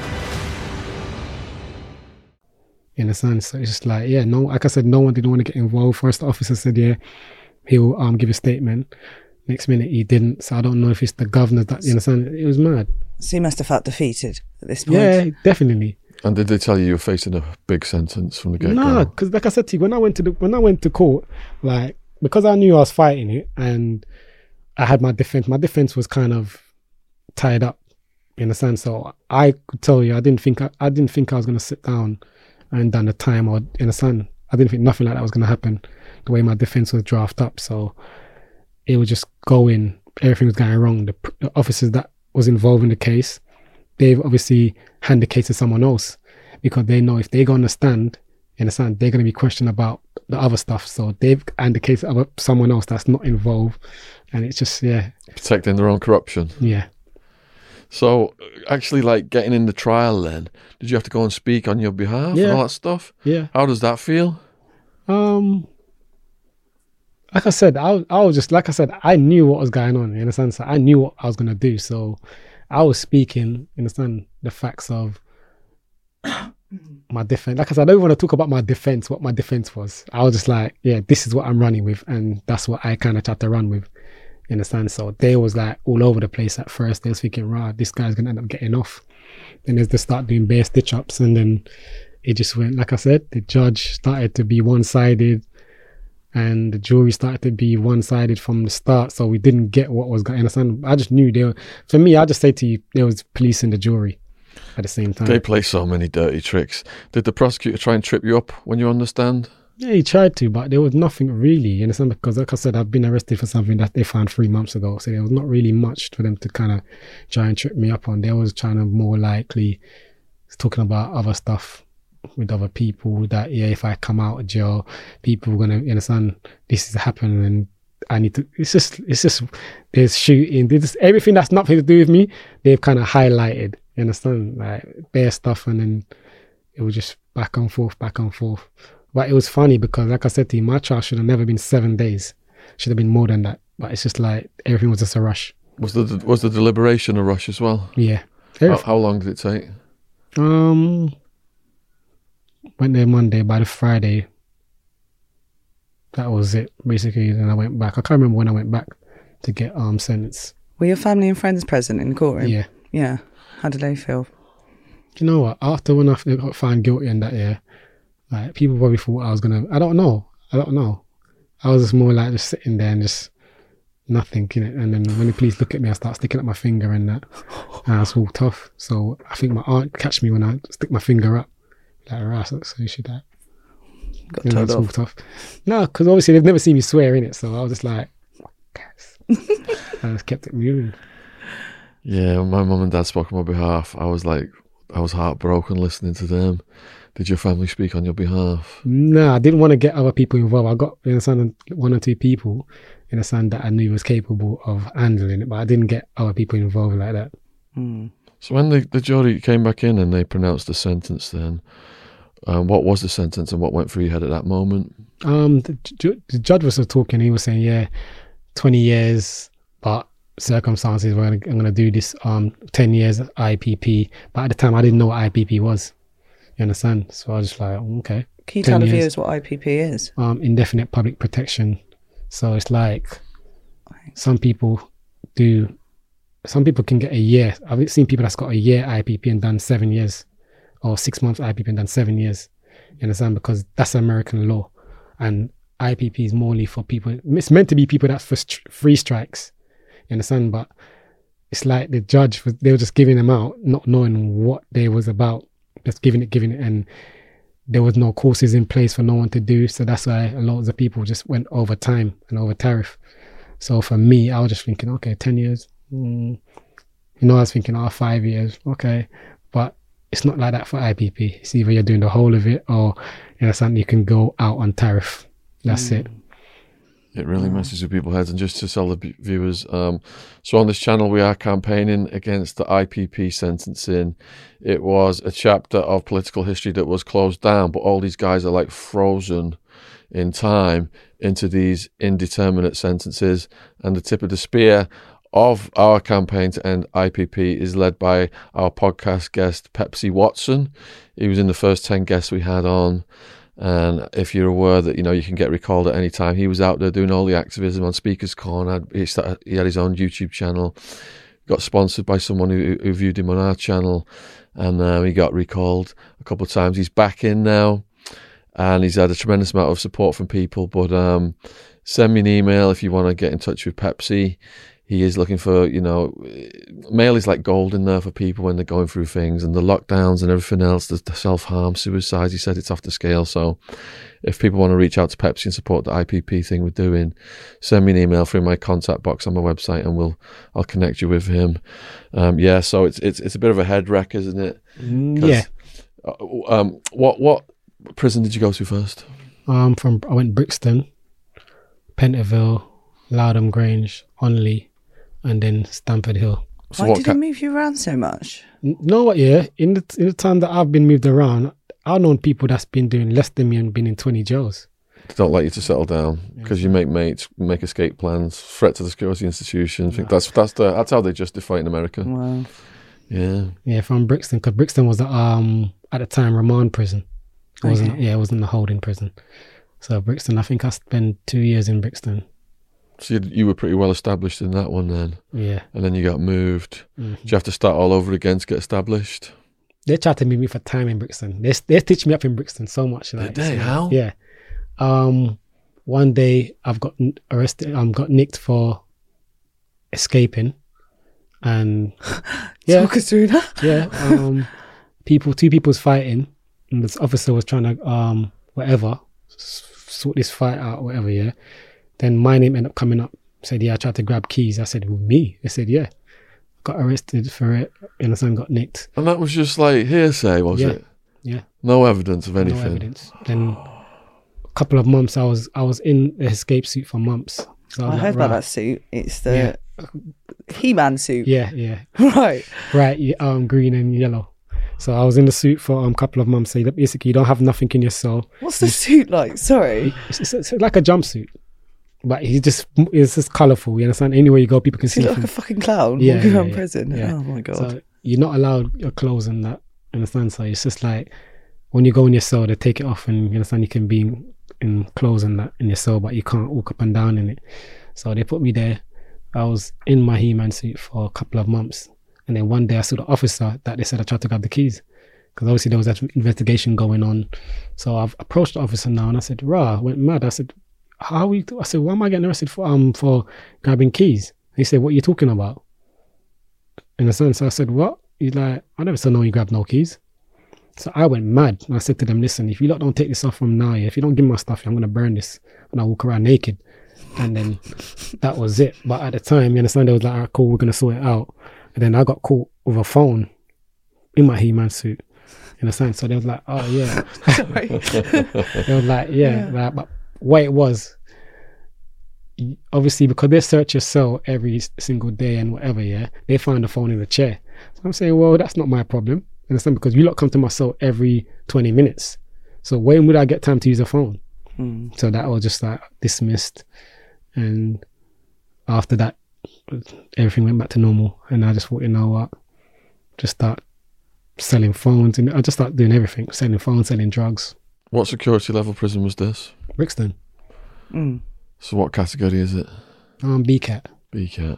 In a sense, so it's just like, yeah, no, like I said, no one didn't want to get involved. First, the officer said, yeah, he'll um give a statement. Next minute, he didn't. So I don't know if it's the governor that, you understand? It was mad. So you must have felt defeated at this point. Yeah, definitely. And did they tell you you were facing a big sentence from the get-go? No, because like I said to you, when I went to the when I went to court, like because I knew I was fighting it and I had my defense. My defense was kind of tied up, in a sense. So I could tell you, I didn't think I, I didn't think I was going to sit down and done the time or in a sense. I didn't think nothing like that was going to happen. The way my defense was drafted up, so it was just going. Everything was going wrong. The, the officers that was involved in the case, they've obviously handed the case to someone else because they know if they go on the stand, in a sense, they're going to be questioned about the other stuff. So they've handed the case to someone else that's not involved, and it's just yeah, protecting their own corruption. Yeah. So actually, like getting in the trial, then did you have to go and speak on your behalf yeah. and all that stuff? Yeah. How does that feel? Um. Like I said, I was, I was just, like I said, I knew what was going on, in a sense. I knew what I was going to do. So I was speaking, in a sense, the facts of my defense. Like I said, I don't want to talk about my defense, what my defense was. I was just like, yeah, this is what I'm running with. And that's what I kind of tried to run with, in a sense. So they was like all over the place at first. They was thinking, rah, this guy's going to end up getting off. Then they just start doing bare stitch-ups. And then it just went, like I said, the judge started to be one-sided. And the jury started to be one-sided from the start, so we didn't get what was going on. I just knew they were, for me, I just say to you, there was police in the jury at the same time. They play so many dirty tricks. Did the prosecutor try and trip you up when you understand? Yeah, he tried to, but there was nothing really, you understand? Because like I said, I've been arrested for something that they found three months ago, so there was not really much for them to kind of try and trip me up on. They was trying to more likely talking about other stuff with other people that, yeah, if I come out of jail, people are going to, you understand, this is happening and I need to, it's just, it's just, there's shooting, there's everything that's nothing to do with me, they've kind of highlighted, you understand, like bare stuff, and then it was just back and forth, back and forth. But it was funny because, like I said to you, my trial should have never been seven days, should have been more than that, but it's just like, everything was just a rush. Was the, was the deliberation a rush as well? Yeah. How, how long did it take? Um... Went there Monday, by the Friday, that was it, basically. Then I went back. I can't remember when I went back to get um sentenced. Were your family and friends present in the courtroom? Yeah. Yeah. How did they feel? Do you know what? After when I got found guilty in that year, like, people probably thought I was going to, I don't know. I don't know. I was just more like just sitting there and just nothing, you know. And then when the police look at me, I start sticking up my finger and that. And I was all tough. So I think my aunt catch me when I stick my finger up. Like, right, so you should that. Got you know, told off. Tough. No, because obviously they've never seen me swear in it, so I was just like, I just kept it moving. Yeah, when my mum and dad spoke on my behalf, I was like, I was heartbroken listening to them. Did your family speak on your behalf? No, I didn't want to get other people involved. I got, in a sense, one or two people in a sense that I knew was capable of handling it, but I didn't get other people involved like that. Mm. So when the, the jury came back in and they pronounced the sentence, then um, what was the sentence and what went through your head at that moment? Um, the, ju- the judge was talking. He was saying, "Yeah, twenty years, but circumstances. We're gonna, I'm going to do this. Um, ten years I P P." But at the time, I didn't know what I P P was. You understand? So I was just like, okay. Can you ten tell the years. viewers what I P P is? Um, indefinite public protection. So it's like some people do. Some people can get a year. I've seen people that's got a year I P P and done seven years, or six months I P P and done seven years. You understand? Because that's American law, and I P P is morely for people. It's meant to be people that's for st- free strikes. You understand? But it's like the judge was. They were just giving them out, not knowing what they was about. Just giving it, giving it, and there was no courses in place for no one to do. So that's why a lot of the people just went over time and over tariff. So for me, I was just thinking, okay, ten years. Mm. You know, I was thinking, oh, five years, okay. But it's not like that for I P P. It's either you're doing the whole of it or, you know, something you can go out on tariff. That's mm. it. It really messes with people's heads. And just to tell the viewers, um, so on this channel, we are campaigning against the I P P sentencing. It was a chapter of political history that was closed down, but all these guys are like frozen in time into these indeterminate sentences. And the tip of the spear of our campaign to end I P P is led by our podcast guest, Pepsi Watson. He was in the first ten guests we had on. And if you're aware that, you know, you can get recalled at any time, he was out there doing all the activism on Speaker's Corner. He, started, he had his own YouTube channel, got sponsored by someone who, who viewed him on our channel, and um, he got recalled a couple of times. He's back in now, and he's had a tremendous amount of support from people. But um, send me an email if you want to get in touch with Pepsi. He is looking for, you know, mail is like gold in there for people when they're going through things, and the lockdowns and everything else, the, the self-harm, suicides. He said it's off the scale. So if people want to reach out to Pepsi and support the I P P thing we're doing, send me an email through my contact box on my website, and we'll I'll connect you with him. Um, yeah, so it's it's it's a bit of a head wreck, isn't it? Yeah. Uh, um, what what prison did you go to first? Um, from I went Brixton, Pentonville, Loudham Grange, Onley, and then Stamford Hill. So Why what did ca- it move you around so much? You know what, yeah? In the in the time that I've been moved around, I've known people that's been doing less than me and been in twenty jails. They don't like you to settle down because Yeah. you make mates, make escape plans, threat to the security institution. I think that's that's the that's how they justify it in America. Wow. Yeah. Yeah, from Brixton, because Brixton was um at the time remand prison. It wasn't Okay. yeah, it wasn't a holding prison. So Brixton, I think I spent two years in Brixton. So you, you were pretty well established in that one then, Yeah. and then you got moved. Mhm. Did you have to start all over again to get established? They tried to move me for time in Brixton. They they stitched me up in Brixton so much. Like, they? so, How? Yeah. Um, one day I've got n- arrested. Um, got nicked for escaping, and yeah, Talk us through that. yeah. Um, people, two people's fighting, and this officer was trying to um whatever s- sort this fight out, whatever. Yeah. Then my name ended up coming up. Said, yeah, I tried to grab keys. I said, well, me? They said, yeah. Got arrested for it. And the son got nicked. And that was just like hearsay, was Yeah. it? Yeah. No evidence of No anything. evidence. Then a couple of months, I was I was in the escape suit for months. So I was heard like, about right. that suit. It's the He-Man suit. Yeah, yeah. Right. Right, yeah, um, green and yellow. So I was in the suit for a um, couple of months. So you- basically, you don't have nothing in your cell. What's the suit like? Sorry. It's, it's, it's like a jumpsuit. But he's just, it's just colourful. You understand? Anywhere you go, people can Does he see look from. like a fucking clown Yeah, walking yeah, around yeah, prison? yeah. Oh my god. So you're not allowed your clothes and that. Understand? So it's just like when you go in your cell, they take it off, and you understand you can be in, in clothes and that in your cell, but you can't walk up and down in it. So they put me there. I was in my He-Man suit for a couple of months, and then one day I saw the officer that they said I tried to grab the keys, because obviously there was that investigation going on. So I've approached the officer now, and I said, "Rah, I went mad." I said, "How are we?" I said, "Why am I getting arrested for um for grabbing keys?" He said, "What are you talking about?" In a sense, I said, "What?" He's like, "I never saw no one grab no keys." So I went mad, and I said to them, "Listen, if you lot don't take this off from now, yeah, if you don't give me my stuff, I'm gonna burn this, and I walk around naked." And then that was it. But at the time, you understand, they was like, "All right, cool, we're gonna sort it out." And then I got caught with a phone in my He-Man suit. In a sense, so they was like, "Oh yeah," Sorry. they was like, "Yeah," Yeah. like, but what it was, obviously, because they search your cell every s- single day and whatever, yeah, they found the phone in the chair. So I'm saying, well, that's not my problem. Understand? Because you lot come to my cell every twenty minutes. So when would I get time to use a phone? Mm. So that was just like dismissed. And after that, everything went back to normal. And I just thought, you know what? Just start selling phones. And I just started doing everything. Selling phones, selling drugs. What security level prison was this? Brixton. Mm. So what category is it? Um, B CAT. B CAT.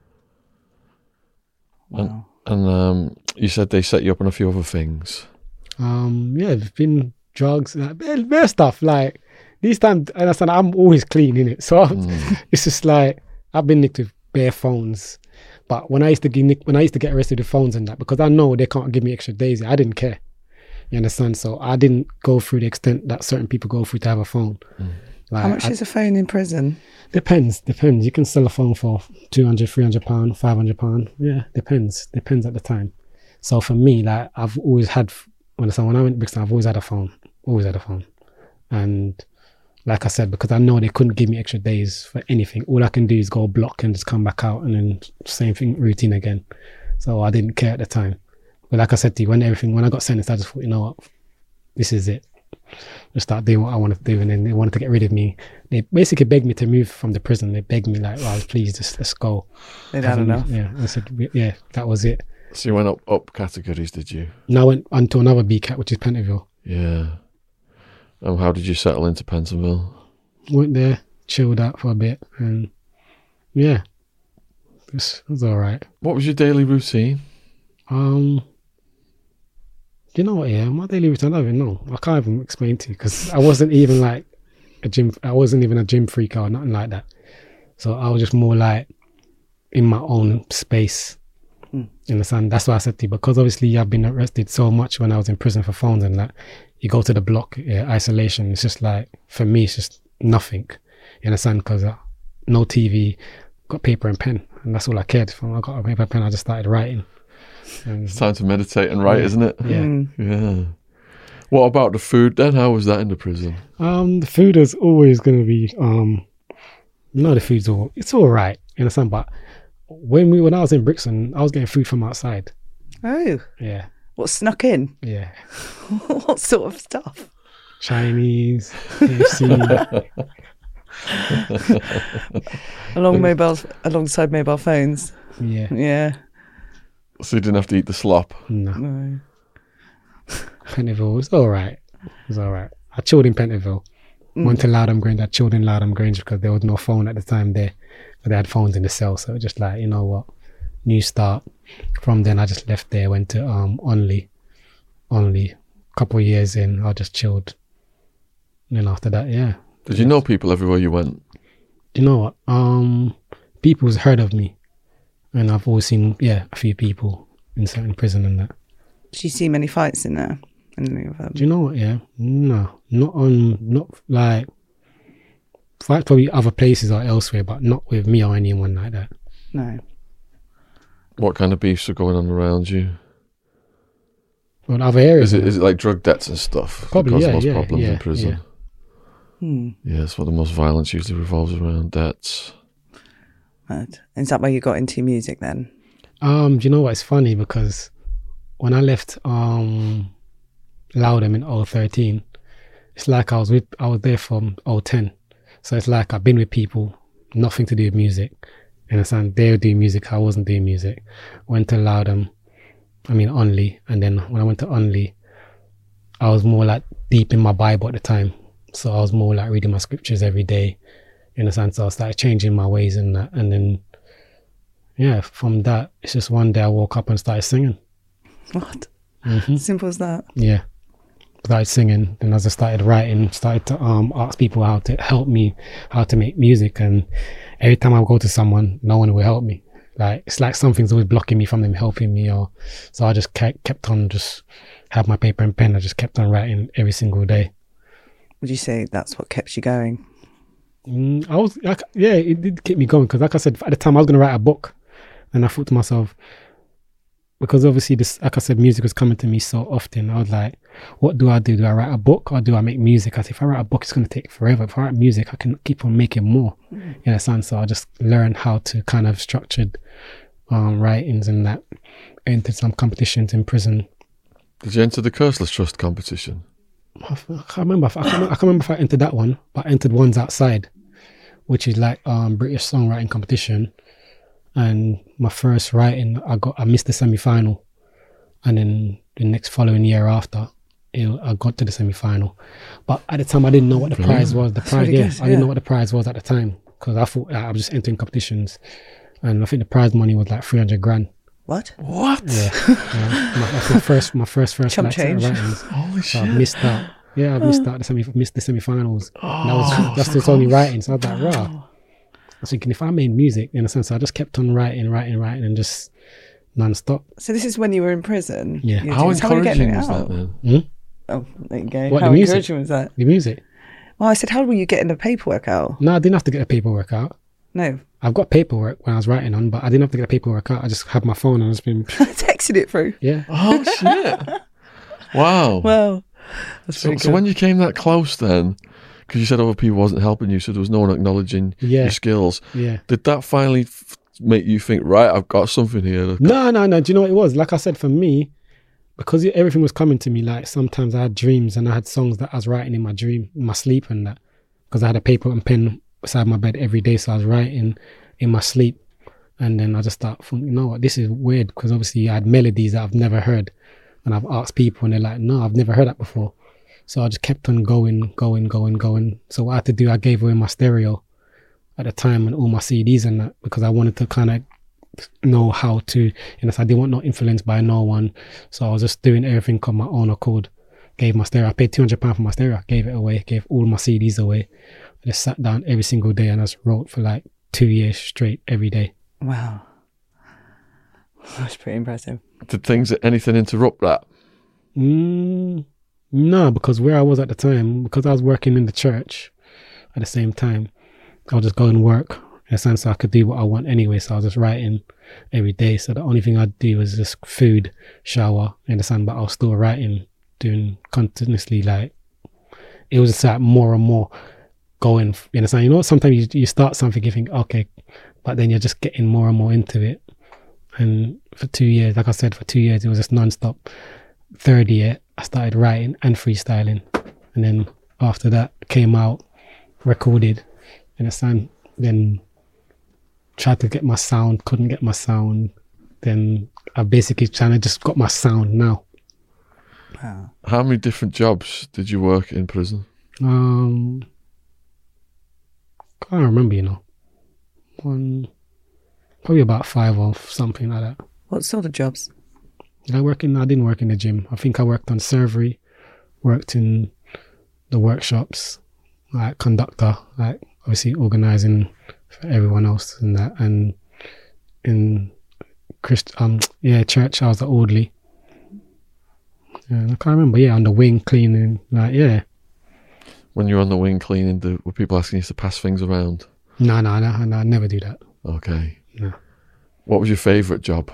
Wow. And um, you said they set you up on a few other things. Um, yeah, there's been drugs, like, bare, bare stuff. Like these times, and I said I'm always clean in it, so Mm. it's just like I've been nicked with bare phones. But when I used to get nicked, when I used to get arrested with phones and that, because I know they can't give me extra days, I didn't care. You understand? So I didn't go through the extent that certain people go through to have a phone. Mm. Like, How much I- is a phone in prison? Depends, depends. You can sell a phone for two hundred, three hundred pounds, five hundred pounds. Yeah, depends. Depends at the time. So for me, like, I've always had, when I, when I went to Brixton, I've always had a phone. Always had a phone. And like I said, because I know they couldn't give me extra days for anything, all I can do is go block and just come back out and then same thing, routine again. So I didn't care at the time. But like I said to you, when everything, when I got sentenced, I just thought, you know what, this is it. Just start doing what I wanted to do, and then they wanted to get rid of me. They basically begged me to move from the prison. They begged me like, "Oh, please, just let's go." They'd had enough. Yeah, I said, "Yeah, that was it." So you went up up categories, did you? Now I went on to another B CAT, which is Pentonville. Yeah. Um, how did you settle into Pentonville? Went there, chilled out for a bit, and yeah, it was, it was all right. What was your daily routine? Um, you know what? Yeah, my daily routine, I don't even know. I can't even explain to you because I wasn't even like a gym. I wasn't even a gym freak or nothing like that. So I was just more like in my own space. Mm. In the sun. That's why I said to you, because obviously I've been arrested so much when I was in prison for phones and that. You go to the block, yeah, isolation. It's just like, for me, it's just nothing. You understand? Because uh, no T V, got paper and pen, and that's all I cared for. I got a paper and pen. I just started writing. And It's time to meditate and write, Yeah. isn't it? Yeah. Mm. Yeah. What about the food then? How was that in the prison? Um, the food is always going to be, um, no, the food's all, it's all right, you understand? But when we, when I was in Brixton, I was getting food from outside. Oh, Yeah, what snuck in? yeah. What sort of stuff? Chinese, K F C. Along mobile, alongside mobile phones. Yeah, Yeah. So you didn't have to eat the slop. no. No. Pentonville was all right. It was all right. I chilled in Pentonville. Went to Loudham Grange. I chilled in Loudham Grange because there was no phone at the time there. But they had phones in the cell. So just like, you know what, new start. From then I just left there, went to um Onley. Only a couple of years in, I just chilled. And then after that, yeah. Did you know people everywhere you went? You know what? Um, people's heard of me, and I've always seen yeah a few people in certain prison and that. Did you see many fights in there? In any of them? Do you know what? Yeah, no, not on, not like fight probably other places or elsewhere, but not with me or anyone like that. No. What kind of beefs are going on around you? Well, other areas. Is it is it like drug debts and stuff? Probably, that cause yeah, most yeah, problems yeah, in prison. yeah. Hmm. Yeah, that's what the most violence usually revolves around. Debts. Right. Is that where you got into music then? Um, do you know what? It's funny because when I left um Loudham in oh thirteen, it's like I was with I was there from oh ten. So it's like I've been with people, nothing to do with music. You understand? They were doing music, I wasn't doing music. Went to Loudham, I mean Onley, and then when I went to Onley, I was more like deep in my Bible at the time. So I was more like reading my scriptures every day. You understand? So I started changing my ways and that, and then yeah, from that, it's just one day I woke up and started singing. What? Mm-hmm. Simple as that. Yeah, started singing. Then as I started writing, started to um ask people how to help me, how to make music. And every time I would go to someone, no one would help me. Like it's like something's always blocking me from them helping me. Or so I just kept kept on just had my paper and pen. I just kept on writing every single day. Would you say that's what kept you going? Mm, I was like, yeah, it did keep me going because, like I said, at the time I was going to write a book, and I thought to myself, because obviously this, like I said, music was coming to me so often. I was like, what do I do? Do I write a book or do I make music? I said, if I write a book, it's going to take forever. If I write music, I can keep on making more. Mm. You understand? So I just learned how to kind of structured um, writings and that. entered some competitions in prison. Did you enter the Curseless Trust competition? I f- I can't remember. If, I, can't, I can't remember if I entered that one, but I entered ones outside, which is like um British songwriting competition. And my first writing, I got I missed the semi final, and then the next following year after, you know, I got to the semi final. But at the time, I didn't know what the prize was. The That's prize, really yeah, good, I didn't know yeah. what the prize was at the time because I thought I was just entering competitions, and I think the prize money was like three hundred grand. What? What? Yeah, yeah. My, that's my first, my first, first Chump like, set of change. writings. Holy So I shit. missed out. Yeah, I missed out the semi, missed the semi-finals. And that was Oh, that's so just only close. writing. So I was like, rah. I was thinking if I made music, in a sense, I just kept on writing, writing, writing, and just non-stop. So this is when you were in prison? Yeah. You were How doing- how were you getting encouraging it was that out? then? Oh, there you go. What, how the music? encouraging was that? The music. Well, I said, how were you getting the paperwork out? No, I didn't have to get the paperwork out. No. I've got paperwork when I was writing on, but I didn't have to get the paperwork out. I just had my phone and I just been, Texted it through. yeah. Oh shit! Wow. Well, that's so, pretty so good. when you came that close, then, because you said other people wasn't helping you, so there was no one acknowledging Yeah. your skills. Yeah. Did that finally f- make you think, right, I've got something here? No, no, no. Do you know what it was? Like I said, for me, because everything was coming to me, like sometimes I had dreams and I had songs that I was writing in my dream, in my sleep and that. Because I had a paper and pen beside my bed every day, so I was writing in my sleep. And then I just thought, you know what, this is weird, because obviously I had melodies that I've never heard. And I've asked people and they're like, no, I've never heard that before. So I just kept on going, going, going, going. So what I had to do, I gave away my stereo at the time and all my C Ds and that, because I wanted to kind of know how to, you know, so I didn't want no influence by no one. So I was just doing everything on my own accord. Gave my stereo, I paid two hundred pounds for my stereo, I gave it away, gave all my C Ds away. I just sat down every single day and I just wrote for like two years straight every day. Wow. That's pretty impressive. Did things, anything interrupt that? Mm, no, because where I was at the time, because I was working in the church at the same time, I would just go and work in a sense so I could do what I want anyway. So I was just writing every day. So the only thing I'd do was just food, shower in the sun, but I was still writing, doing continuously. Like it was just like more and more going in the sun. You know, sometimes you, you start something, you think, okay, but then you're just getting more and more into it. And for two years, like I said, for two years, it was just non-stop. Third year, I started writing and freestyling. And then after that, came out, recorded in a sun, then tried to get my sound, couldn't get my sound. Then I basically trying to just got my sound now. Wow. How many different jobs did you work in prison? Um, can't remember, you know. One, probably about five or something like that. What sort of jobs? Did I work in? I didn't work in the gym. I think I worked on servery, worked in the workshops, like conductor, like obviously organising for everyone else and that. And in Christ, um, yeah, church, I was the orderly. Yeah, I can't remember. Yeah, on the wing cleaning, like yeah. When you were on the wing cleaning, the, were people asking you to pass things around? No, no, no, no, I never do that. Okay. No. What was your favourite job?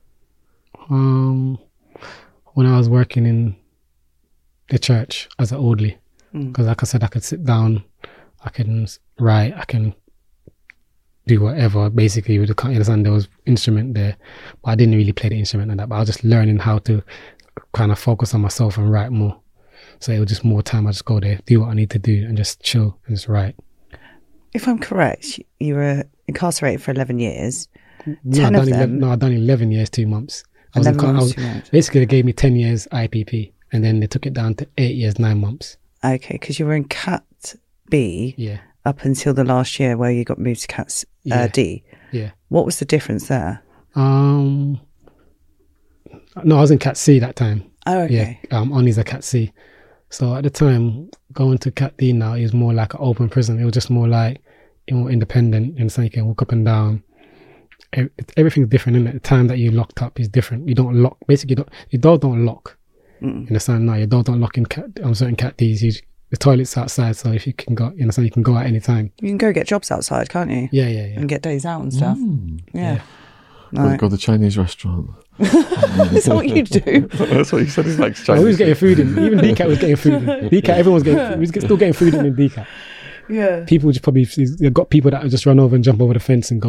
Um, when I was working in the church as an orderly, because Mm. like I said, I could sit down, I can write, I can do whatever. Basically, with the understand there was instrument there, but I didn't really play the instrument and that. But I was just learning how to kind of focus on myself and write more. So it was just more time. I just go there, do what I need to do, and just chill and just write. If I'm correct, you were incarcerated for eleven years. No, Ten I of done eleven, them? no, I done eleven years, two months. I was in, eleven I months, was, two months. basically, they gave me ten years I P P, and then they took it down to eight years, nine months. Okay, because you were in Cat B Yeah, up until the last year where you got moved to Cat S- uh, Yeah. D. yeah. What was the difference there? Um, no, I was in Cat C that time. Oh, okay. Yeah, um, Oni's a Cat C. So at the time, going to Cat D now is more like an open prison. It was just more like more independent, and so you can walk up and down. Ev- Everything's different, and the time that you locked up is different. You don't lock. Basically, you don't, your door don't lock. Mm. In the sun, no, your door don't lock in Cat. On certain Cat Ds, you, the toilet's outside, so if you can go, you know, so you can go at any time. You can go get jobs outside, can't you? Yeah, yeah, yeah. And get days out and stuff. Yeah. Go, Right. go to the Chinese restaurant. Is that what you do? That's what you said. It's like I Chinese. was getting food in. Even D CAT was getting food in. D CAT, everyone was getting. We was still getting food in in D CAT. Yeah. People just probably, you've got people that just run over and jump over the fence and go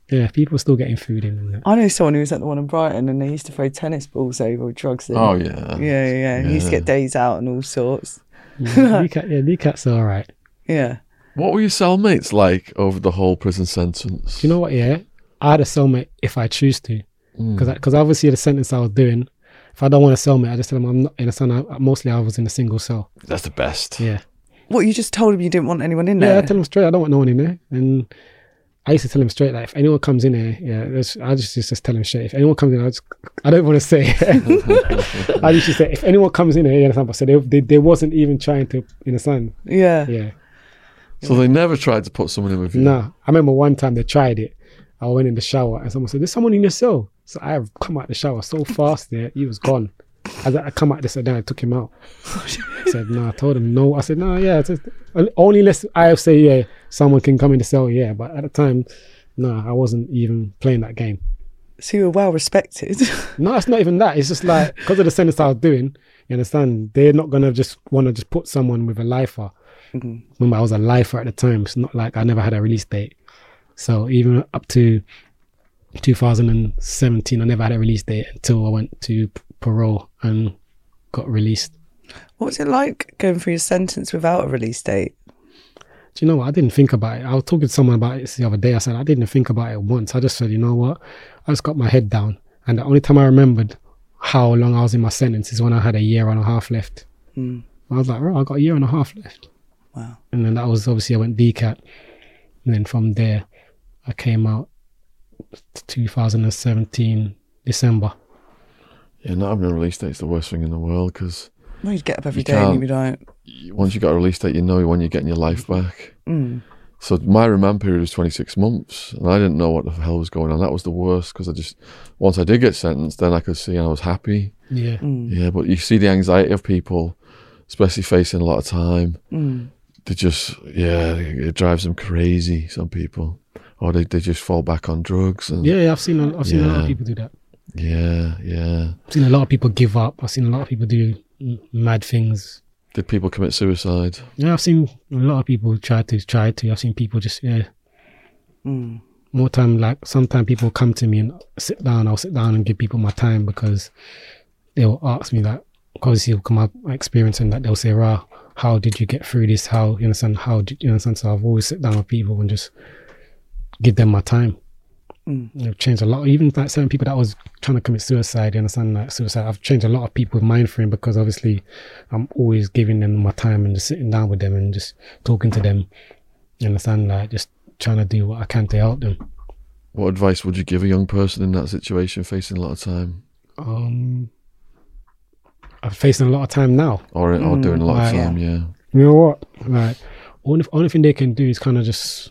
Yeah, people are still getting food in. And that. I know someone who was at the one in Brighton and they used to throw tennis balls over with drugs in. Oh, yeah. Yeah, yeah. yeah. He used to get days out and all sorts. Yeah, Lee Cat, yeah, Lee Cat's all right. Yeah. What were your cellmates like over the whole prison sentence? Do you know what, yeah? I had a cellmate if I choose to. Because Mm. because obviously the sentence I was doing, if I don't want a cellmate, I just tell them I'm not in a cell. I, mostly I was in a single cell. That's the best. Yeah. What, you just told him you didn't want anyone in Yeah, there? I tell them straight, I don't want no one in there. And I used to tell them straight, like, if anyone comes in here, yeah, that's- I just, just just tell them straight. If anyone comes in, I just, I don't want to say. I used to say, if anyone comes in here, you understand? But so they, they, they wasn't even trying to, you understand? Yeah. Yeah. So they never tried to put someone in with you? No, I remember one time they tried it. I went in the shower and someone said, "There's someone in your cell." So I come out the shower so fast there, he was gone. As I I come out this and then I took him out. I said, no, I told him no. I said, no, yeah, it's just, only unless I say, yeah, someone can come in the cell, yeah. But at the time, no, I wasn't even playing that game. So you were well respected. No, it's not even that. It's just like, because of the sentence I was doing, you understand, they're not going to just want to just put someone with a lifer. Mhm. Remember, I was a lifer at the time. It's not like I never had a release date. So even up to two thousand seventeen, I never had a release date until I went to p- parole and got released. What was it like going through your sentence without a release date? Do you know what? I didn't think about it. I was talking to someone about it the other day. I said, I didn't think about it once. I just said, you know what? I just got my head down. And the only time I remembered how long I was in my sentence is when I had a year and a half left. Mm. I was like, right, I got a year and a half left. Wow. And then that was obviously I went D CAT. And then from there, I came out two thousand seventeen, December. Yeah, not having a release date is the worst thing in the world because Well, you'd get up every You day and can't- you don't. once you got a release date, you know when you're getting your life back. Mm. So my remand period was twenty-six months, and I didn't know what the hell was going on. That was the worst because I just once I did get sentenced, then I could see I was happy. Yeah. Mm. Yeah, but you see the anxiety of people, especially facing a lot of time. Mm. They just yeah, it drives them crazy. Some people, or they, they just fall back on drugs. And Yeah, I've seen a, I've seen a lot of Yeah. people do that. yeah, yeah. I've seen a lot of people give up. I've seen a lot of people do mm, mad things. Did people commit suicide? Yeah, I've seen a lot of people try to, try to. I've seen people just, yeah. Mm. More time, like, sometimes people come to me and sit down. I'll sit down and give people my time because they'll ask me that. Obviously, it'll come up my experience and that they'll say, Ra, how did you get through this? How, you understand? How did you understand? So I've always sit down with people and just give them my time. Mm. I've changed a lot. Even like certain people that was trying to commit suicide, you understand, like suicide. I've changed a lot of people with mind frame because obviously I'm always giving them my time and just sitting down with them and just talking to them. You understand, like just trying to do what I can to help them. What advice would you give a young person in that situation, facing a lot of time, Um, I'm facing a lot of time now. or or Mm, doing a lot of right. time? Yeah. You know what? Like, only only thing they can do is kind of just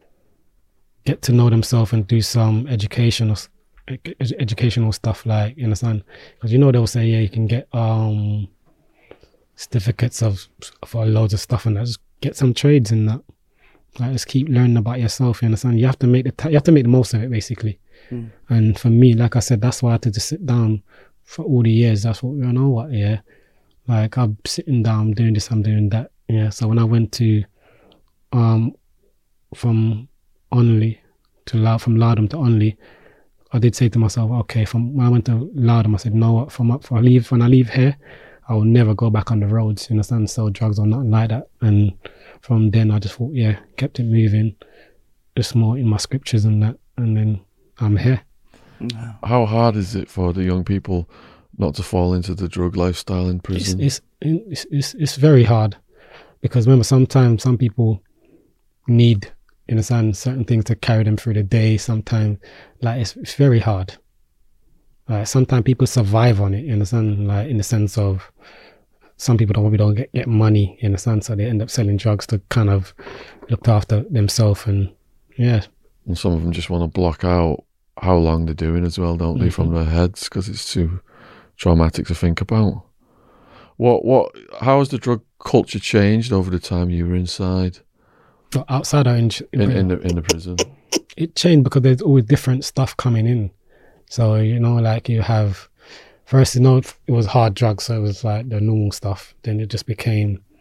get to know themselves and do some educational ed- educational stuff, like, you understand? Because you know they'll say, yeah, you can get um certificates of for loads of stuff and that. Just get some trades in that. Like, just keep learning about yourself. You understand? You have to make the t- you have to make the most of it, basically. Mm. And for me, like I said, that's why I had to just sit down for all the years. That's what you know what, yeah. Like, I'm sitting down, I'm doing this, I'm doing that. Yeah. So when I went to um from Onley to Loud, from Loudham to Onley, I did say to myself, okay, from when I went to Loudham, I said, no, what, from up, I leave, when I leave here, I will never go back on the roads, you understand, sell drugs or nothing like that. And from then I just thought, yeah, kept it moving, just more in my scriptures and that, and then I'm here. Wow. How hard is it for the young people not to fall into the drug lifestyle in It's, prison? it's, it's, it's, it's very hard because remember, sometimes some people need, you understand, certain things to carry them through the day. Sometimes, like, it's, it's very hard. Like, sometimes people survive on it, you understand, like, in the sense of some people don't, probably don't get, get money, you understand, so they end up selling drugs to kind of look after themselves. And yeah, And some of them just want to block out how long they're doing as well, don't they, Mhm. from their heads, because it's too traumatic to think about. What, what, how has the drug culture changed over the time you were inside but outside or in, in, in, in the in the prison? it changed because there's always different stuff coming in. So, you know, like you have, first, you know, it was hard drugs, so it was like the normal stuff. Then it just became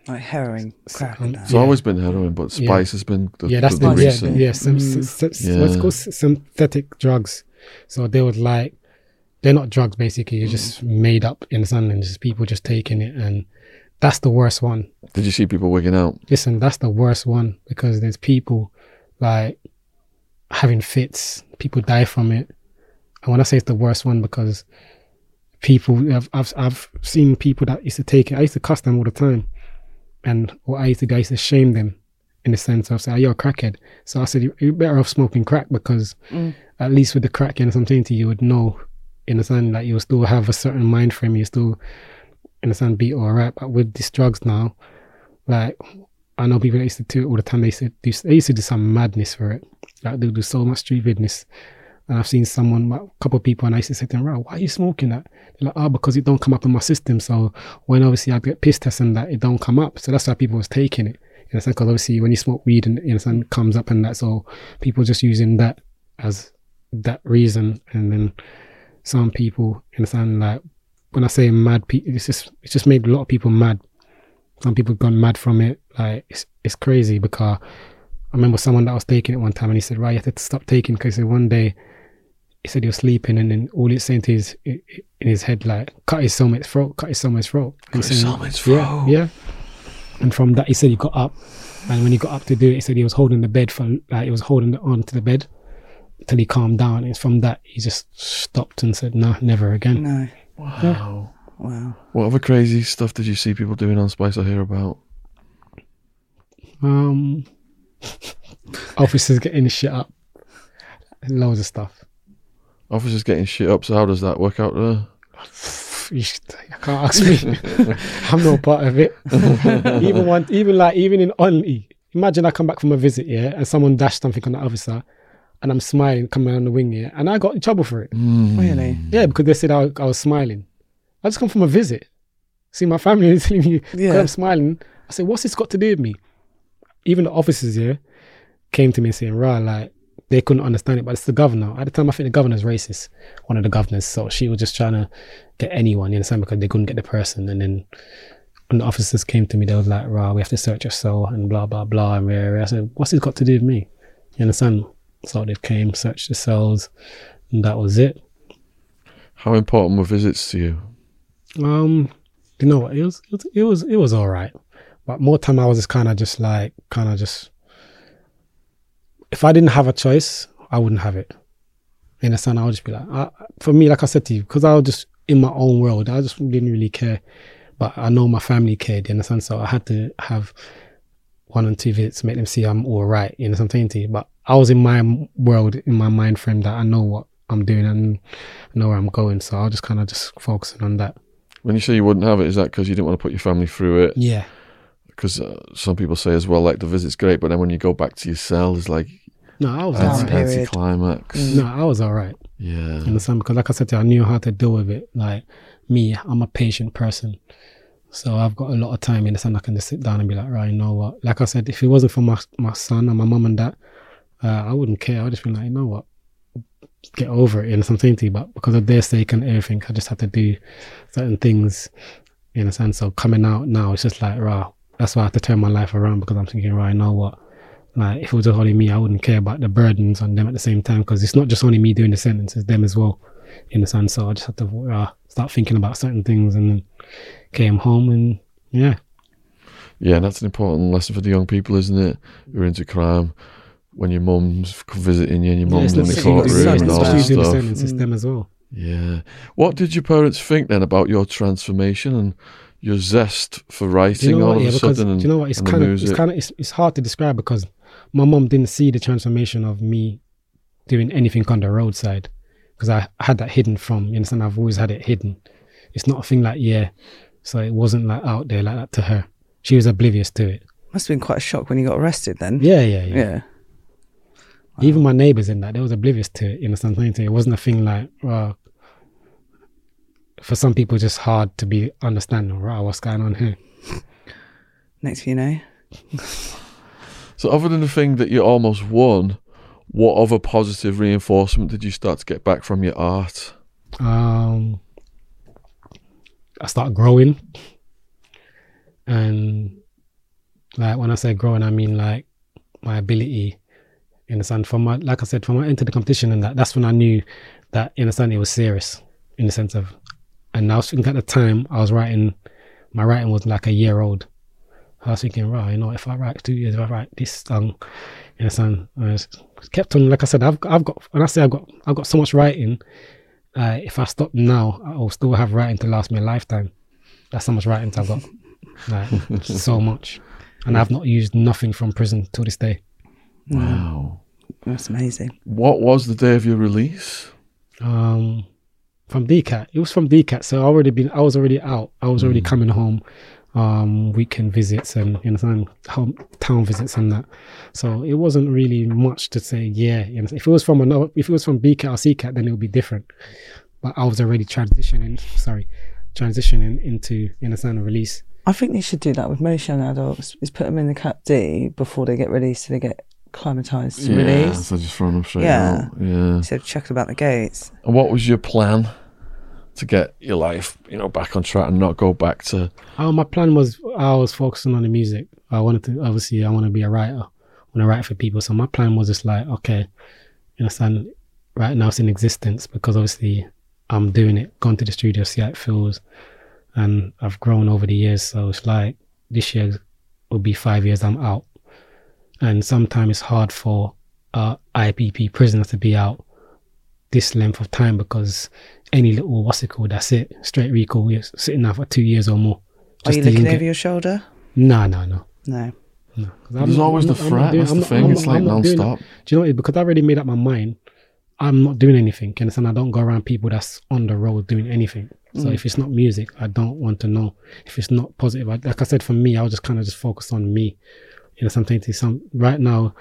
Like heroin, crack. Um, and that. It's Yeah. always been heroin, but spice Yeah. has been the, yeah, that's the, the, the yeah, recent. yeah, some, Mm. some, some, Yeah. what's it called synthetic drugs. So they would like, they're not drugs basically. You're just made up in the sun and just people just taking it, and that's the worst one. Did you see people wigging out? Listen, that's the worst one because there's people like having fits. People die from it, and when I say it's the worst one, because people, I've I've, I've seen people that used to take it. I used to cuss them all the time, and what I used to do, I used to shame them in the sense of say, oh, "You're a crackhead." So I said, "You're better off smoking crack because Mm. at least with the crack and something to you would know." In the sun, like you'll still have a certain mind frame, you still in the sun be all right. But with these drugs now, like I know people that used to do it all the time. They used to do, they used to do some madness for it. Like they do so much stupidness. And I've seen someone, a couple of people, and I used to say to them, "Right, why are you smoking that?" They're like, "Oh, because it don't come up in my system. So when obviously I get piss tests and that, it don't come up. So that's why people was taking it. In a sense, because obviously when you smoke weed and in a sense it comes up and that, so people just using that as that reason, and then." Some people understand, like when I say mad, people, it's just it's just made a lot of people mad. Some people gone mad from it. Like it's it's crazy because I remember someone that was taking it one time and he said, "Right, you have to stop taking." Because he said one day he said he was sleeping and then all it's saying to his in his head like cut his soulmate's throat, cut his soulmate's throat. Cut his soulmate's yeah, throat. yeah. And from that he said he got up, and when he got up to do it, he said he was holding the bed for like he was holding on to the bed. Till he calmed down, and from that he just stopped and said, "No, never again." No. Wow. Wow. What other crazy stuff did you see people doing on Spice or hear about? Um, officers getting shit up, loads of stuff. Officers getting shit up, so how does that work out there? You should- I can't ask me. I'm no part of it. even one, even like even in only. Imagine I come back from a visit, yeah, and someone dashed something on the officer, and I'm smiling coming on the wing, yeah, and I got in trouble for it. Mm. Really? Yeah, because they said I, I was smiling. I just come from a visit. See, my family is telling me, because Yeah. I'm smiling. I said, what's this got to do with me? Even the officers here came to me saying, rah, like, they couldn't understand it, but it's the governor. At the time, I think the governor's racist, one of the governors. So she was just trying to get anyone, you understand, because they couldn't get the person. And then when the officers came to me, they was like, rah, we have to search your cell and blah, blah, blah. And rah, rah. I said, what's this got to do with me? You understand? So they came, searched the cells, and that was it. How important were visits to you? Um, you know what? It was it was it was, it was all right, but more time I was just kind of just like kind of just. If I didn't have a choice, I wouldn't have it. You understand? I would just be like, I, for me, like I said to you, because I was just in my own world. I just didn't really care, but I know my family cared. You understand? So I had to have one and two visits to make them see I'm all right. You know what I'm saying to you? But I was in my world, in my mind frame that I know what I'm doing and I know where I'm going. So I'll just kind of just focusing on that. When you say you wouldn't have it, is that because you didn't want to put your family through it? Yeah. Because uh, some people say as well, like the visit's great, but then when you go back to your cell, it's like No, I was Down all anti, right. period. anti-climax. No, I was all right. Yeah. You understand? Because like I said to you, I knew how to deal with it. Like me, I'm a patient person. So I've got a lot of time in the sun. I can just sit down and be like, right, you know what? Like I said, if it wasn't for my my son and my mum and dad, uh, I wouldn't care. I'd just be like, you know what? Get over it and something to you. But because of their sake and everything, I just had to do certain things in a sense. So coming out now, it's just like, rah, that's why I have to turn my life around, because I'm thinking, right, you know what? Like, if it was just only me, I wouldn't care about the burdens on them at the same time, because it's not just only me doing the sentence, it's them as well, in the sense. So I just had to uh, start thinking about certain things, and then came home, and yeah. Yeah, and that's an important lesson for the young people, isn't it? Who are into crime. When your mum's visiting you and your Yeah, mum's it's in not the just you, courtroom it's and not all just that you doing the stuff. sentence, it's them as well. Yeah. What did your parents think then about your transformation and your zest for writing Do you know all what? of Yeah, a because sudden? do you know what? It's and the kind of it's music? kind of it's, it's hard to describe, because my mum didn't see the transformation of me doing anything on the roadside, because I had that hidden from. You understand? I've always had it hidden. It's not a thing like yeah, so it wasn't like out there like that to her. She was oblivious to it. Must have been quite a shock when you got arrested then. Yeah, yeah, yeah. Yeah. Even my neighbours in that, they was oblivious to it. You understand what I'm saying? It wasn't a thing like, well, for some people, just hard to be understanding. Right, what's going on here? Next thing you know. So other than the thing that you almost won, what other positive reinforcement did you start to get back from your art? Um, I started growing, and Like when I say growing, I mean like my ability. You understand? From my, like I said, from I entered the competition and that, that's when I knew that, you understand, it was serious in the sense of, and I was thinking at the time I was writing, my writing was like a year old. I was thinking, right, you know, if I write two years, if I write this song, you understand? I just kept on, like I said, I've I've got, when I say I've got, I've got so much writing. Uh, if I stop now, I will still have writing to last me a lifetime. That's how much writing I've got, like so much, and I've not used nothing from prison till this day. Wow, that's amazing. What was the day of your release? Um, from D CAT. It was from D CAT, so I already been. I was already out. I was already mm. coming home. Um, weekend visits and you know, home town visits and that. So it wasn't really much to say. Yeah, you know, if it was from another, if it was from B CAT or C CAT, then it would be different. But I was already transitioning. Sorry, transitioning into you know, a release. I think they should do that with most young adults. Is put them in the Cat D before they get released, so they get climatized to yeah, release. So just throw them straight yeah. out. Yeah. So chuck about the gates. And what was your plan to get your life, you know, back on track and not go back to? Oh, my plan was I was focusing on the music. I wanted to obviously I want to be a writer. I want to write for people. So my plan was just like, okay, you understand, right now it's in existence because obviously I'm doing it, gone to the studio, see how it feels, and I've grown over the years. So it's like this year will be five years I'm out, and sometimes it's hard for uh, I P P prisoners to be out this length of time because any little what's it called, that's it, straight recall, you're sitting there for two years or more. Are you looking over your shoulder? No, no, no. No. No. There's not, always I'm the not, threat, doing, that's the not, thing, I'm it's not, like non-stop. Do you know what? Because I've already made up my mind, I'm not doing anything, you understand? I don't go around people that's on the road doing anything. So mm. if it's not music, I don't want to know. If it's not positive, I, like I said, for me, I'll just kind of just focus on me. You know, something to some, right now,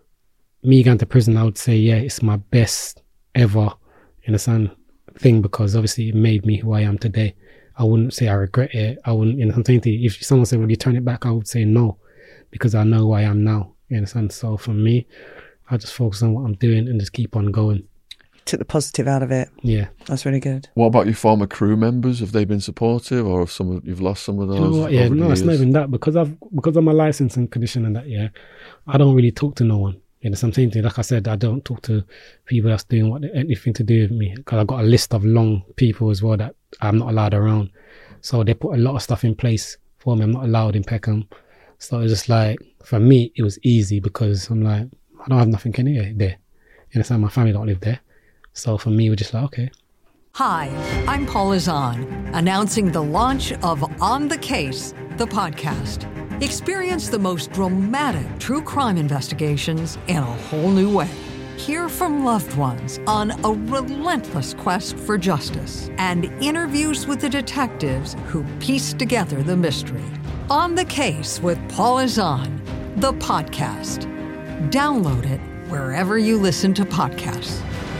me going to prison, I would say, yeah, it's my best ever, you understand, thing, because obviously it made me who I am today. I wouldn't say I regret it. I wouldn't, you know, something to, if someone said, will you turn it back? I would say no, because I know who I am now, you understand? So for me, I just focus on what I'm doing and just keep on going. Took the positive out of it. Yeah. That's really good. What about your former crew members? Have they been supportive, or have some of, you've lost some of those? You know what? Yeah, no, it's not even that, because I've, because of my license and condition and that, yeah, I don't really talk to no one. You know, something to, like I said, I don't talk to people that's doing what anything to do with me, because I've got a list of long people as well that I'm not allowed around. So they put a lot of stuff in place for me. I'm not allowed in Peckham. So it's just like, for me, it was easy because I'm like, I don't have nothing in here there. You understand? My family don't live there. So for me, we're just like, okay. Hi, I'm Paula Zahn, announcing the launch of On the Case, the podcast. Experience the most dramatic true crime investigations in a whole new way. Hear from loved ones on a relentless quest for justice and interviews with the detectives who piece together the mystery. On the Case with Paula Zahn, the podcast. Download it wherever you listen to podcasts.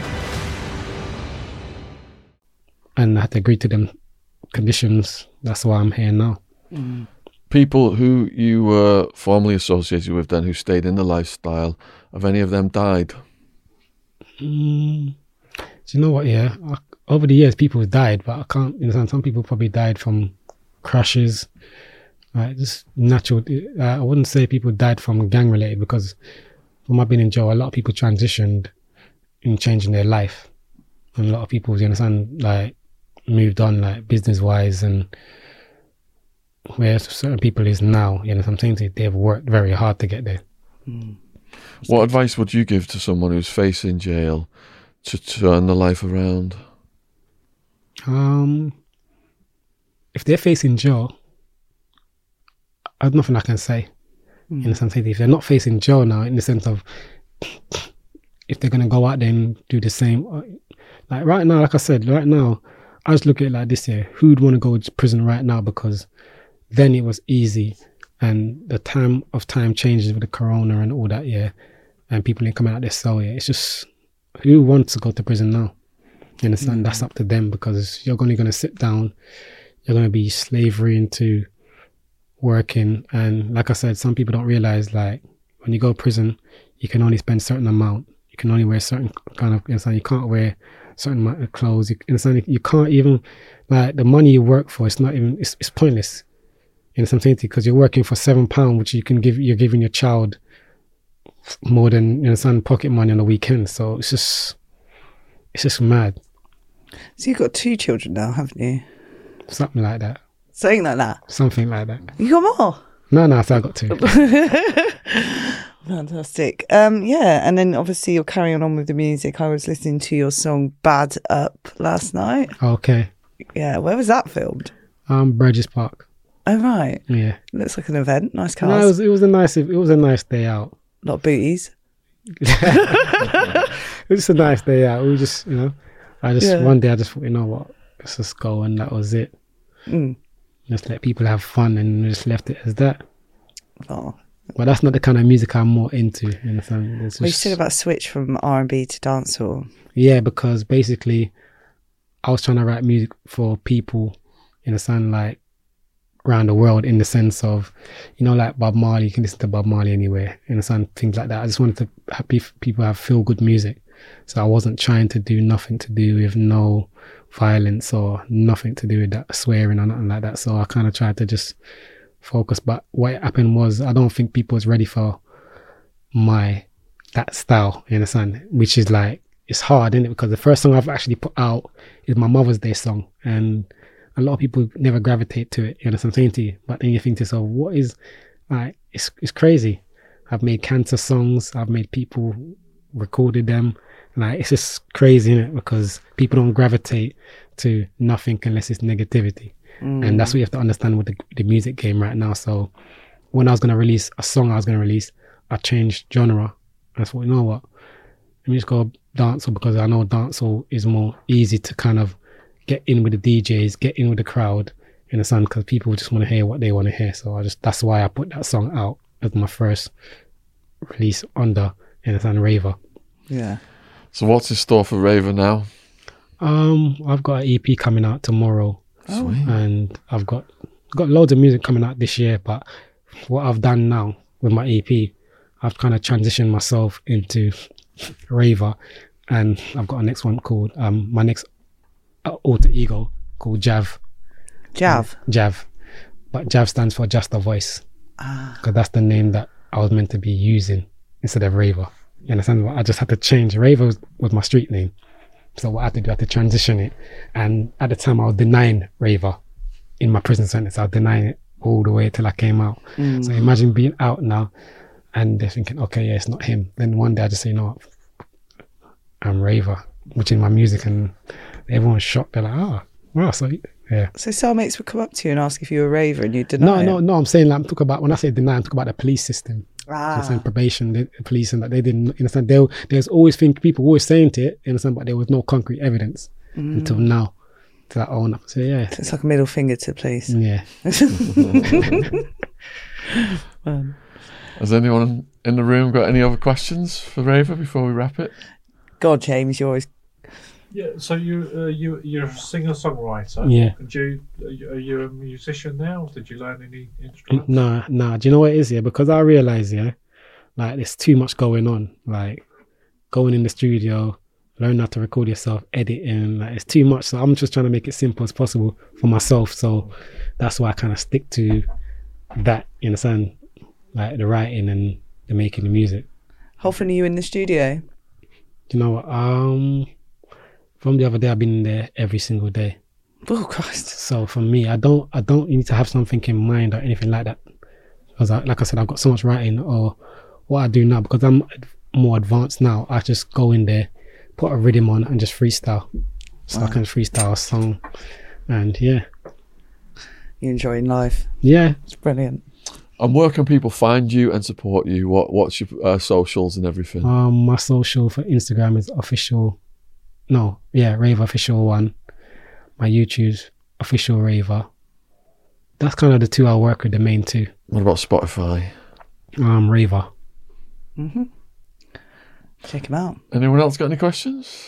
And I had to agree to them conditions. That's why I'm here now. Mm. People who you were formerly associated with then, who stayed in the lifestyle, have any of them died? Mm. Do you know what, yeah? I, over the years, people have died, but I can't understand. Some people probably died from crashes, like just natural. Uh, I wouldn't say people died from gang-related, because when I've been in jail, a lot of people transitioned in changing their life. And a lot of people, you understand, like, moved on, like, business-wise, and where certain people is now, you know what I'm saying? They've worked very hard to get there. Mm. What advice would you give to someone who's facing jail to turn the life around? Um, if they're facing jail, I have nothing I can say. Mm. In the sense of, if they're not facing jail now, in the sense of if they're going to go out there and do the same, like right now, like I said, right now, I just look at it like this here. Who'd want to go to prison right now? Because then it was easy, and the time of time changes with the corona and all that, yeah, and people ain't coming out their cell, yeah. It's just, who wants to go to prison now? You understand? Mm-hmm. That's up to them, because you're only going to sit down, you're going to be slavery into working, and like I said, some people don't realize, like, when you go to prison, you can only spend a certain amount, you can only wear certain kind of, you understand, you can't wear certain amount of clothes, you understand, you can't even, like, the money you work for, it's not even, it's, it's pointless. in some sense, because you're working for seven pound, which you can give, you're giving your child more than, you know, some pocket money on the weekend. So it's just, it's just mad. So you've got two children now, haven't you? Something like that. Something like that. Something like that. You got more? No, no, so I got two. Fantastic. Um, yeah, and then obviously you're carrying on with the music. I was listening to your song Bad Up last night. Okay. Yeah, where was that filmed? Um, Burgess Park. Oh, right. Yeah. Looks like an event. Nice cars. No, it was, it was a nice, it was a nice day out. A lot of booties. It was just a nice day out. We just, you know, I just, Yeah. one day I just thought, you know what, let's just go, and that was it. Mm. Just let people have fun, and we just left it as that. Oh. But that's not the kind of music I'm more into. You know, so it's Well, you just, said about switch from R and B to dancehall. yeah, because basically I was trying to write music for people, in a sense, like around the world, in the sense of, you know, like Bob Marley, you can listen to Bob Marley anywhere, in a sense, things like that. I just wanted to have pe- people have feel good music. So I wasn't trying to do nothing to do with no violence or nothing to do with that swearing or nothing like that. So I kind of tried to just focus. But what happened was, I don't think people was ready for my that style, you understand, which is like, it's hard, isn't it? Because the first song I've actually put out is my Mother's Day song, and a lot of people never gravitate to it, you understand what I'm saying to you? But then you think to yourself, what is, like, it's it's crazy. I've made cancer songs, I've made people recorded them, like, it's just crazy, isn't it? Because people don't gravitate to nothing unless it's negativity. Mm. And that's what you have to understand with the, the music game right now. So when I was going to release a song I was going to release, I changed genre. I thought, you know what, let me just go dancehall, because I know dancehall is more easy to kind of get in with the D Js, get in with the crowd, in the sun, because people just want to hear what they want to hear. So I just, that's why I put that song out as my first release under, in the sun, Raver. Yeah. So what's in store for Raver now? Um, I've got an E P coming out tomorrow. Oh. And I've got got loads of music coming out this year, but what I've done now with my E P, I've kind of transitioned myself into Raver, and I've got a next one called um my next alter ego called Jav. Jav. Jav, but Jav stands for Just a Voice, Ah. because that's the name that I was meant to be using instead of Raver. You understand? I just had to change. Raver was, was my street name. So what I had to do, I had to transition it. And at the time I was denying Raver in my prison sentence. I was denying it all the way till I came out. Mm. So imagine being out now and they're thinking, okay, yeah, it's not him. Then one day I just say, you know what, I'm Raver, which is my music, and everyone's shocked. They're like, oh, wow, so yeah. So cellmates would come up to you and ask if you were a raver, and you deny No, it? no, no, I'm saying like, I'm talking about, when I say deny, I'm talking about the police system. Ah. Understand, probation, the police, and that they didn't understand. They, there's always think people always saying to it, understand, but there was no concrete evidence Mm. until now to that own up. So yeah, It's like a middle finger to the police. yeah. Um, Has anyone in the room got any other questions for Raver before we wrap it? God, James, you're always. Yeah, so you uh, you you're a singer songwriter. Yeah. Did you are you- are you a musician now? Did you learn any instruments? Nah, nah. Do you know what it is? Yeah, because I realize, yeah, like there's too much going on. Like going in the studio, learn how to record yourself, editing. Like it's too much. So I'm just trying to make it simple as possible for myself. So that's why I kind of stick to that. You understand? Like the writing and the making the music. How often are you in the studio? Do you know what? Um, from the other day, I've been in there every single day. Oh Christ! So for me, I don't, I don't need to have something in mind or anything like that. Because, I, like I said, I've got so much writing. Or what I do now, because I'm more advanced now, I just go in there, put a rhythm on, and just freestyle. So Wow. I can freestyle a song, and yeah, You're enjoying life. yeah. It's brilliant. And where can people find you and support you? What What's your uh, socials and everything? Um, my social for Instagram is official. No, yeah, Raver official one. My YouTube's official Raver. That's kind of the two I work with, the main two. What about Spotify? Um, Raver. Mm-hmm. Check him out. Anyone else got any questions?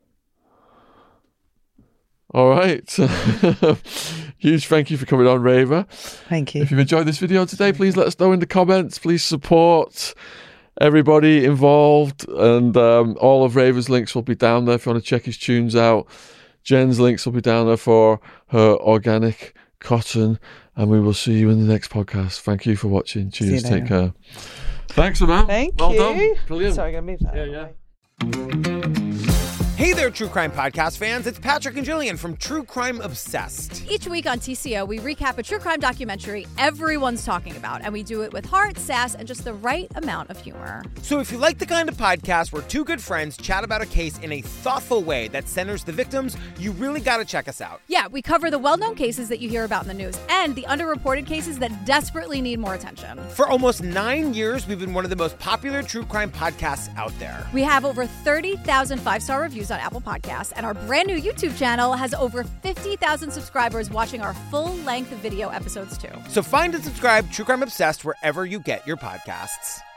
All right. Huge thank you for coming on, Raver. Thank you. If you've enjoyed this video today, please let us know in the comments. Please support everybody involved, and um, all of Raver's links will be down there if you want to check his tunes out. Jen's links will be down there for her organic Cotton, and we will see you in the next podcast. Thank you for watching. Cheers. you Take later. care. Thanks, man. Thank well you. done. Brilliant. Sorry, I'm going to move that. Yeah, yeah. Hey there, True Crime Podcast fans. It's Patrick and Jillian from True Crime Obsessed. Each week on T C O, we recap a true crime documentary everyone's talking about, and we do it with heart, sass, and just the right amount of humor. So if you like the kind of podcast where two good friends chat about a case in a thoughtful way that centers the victims, you really got to check us out. Yeah, we cover the well-known cases that you hear about in the news and the underreported cases that desperately need more attention. For almost nine years, we've been one of the most popular true crime podcasts out there. We have over thirty thousand five-star reviews on Apple Podcasts, and our brand new YouTube channel has over fifty thousand subscribers watching our full-length video episodes too. So find and subscribe True Crime Obsessed wherever you get your podcasts.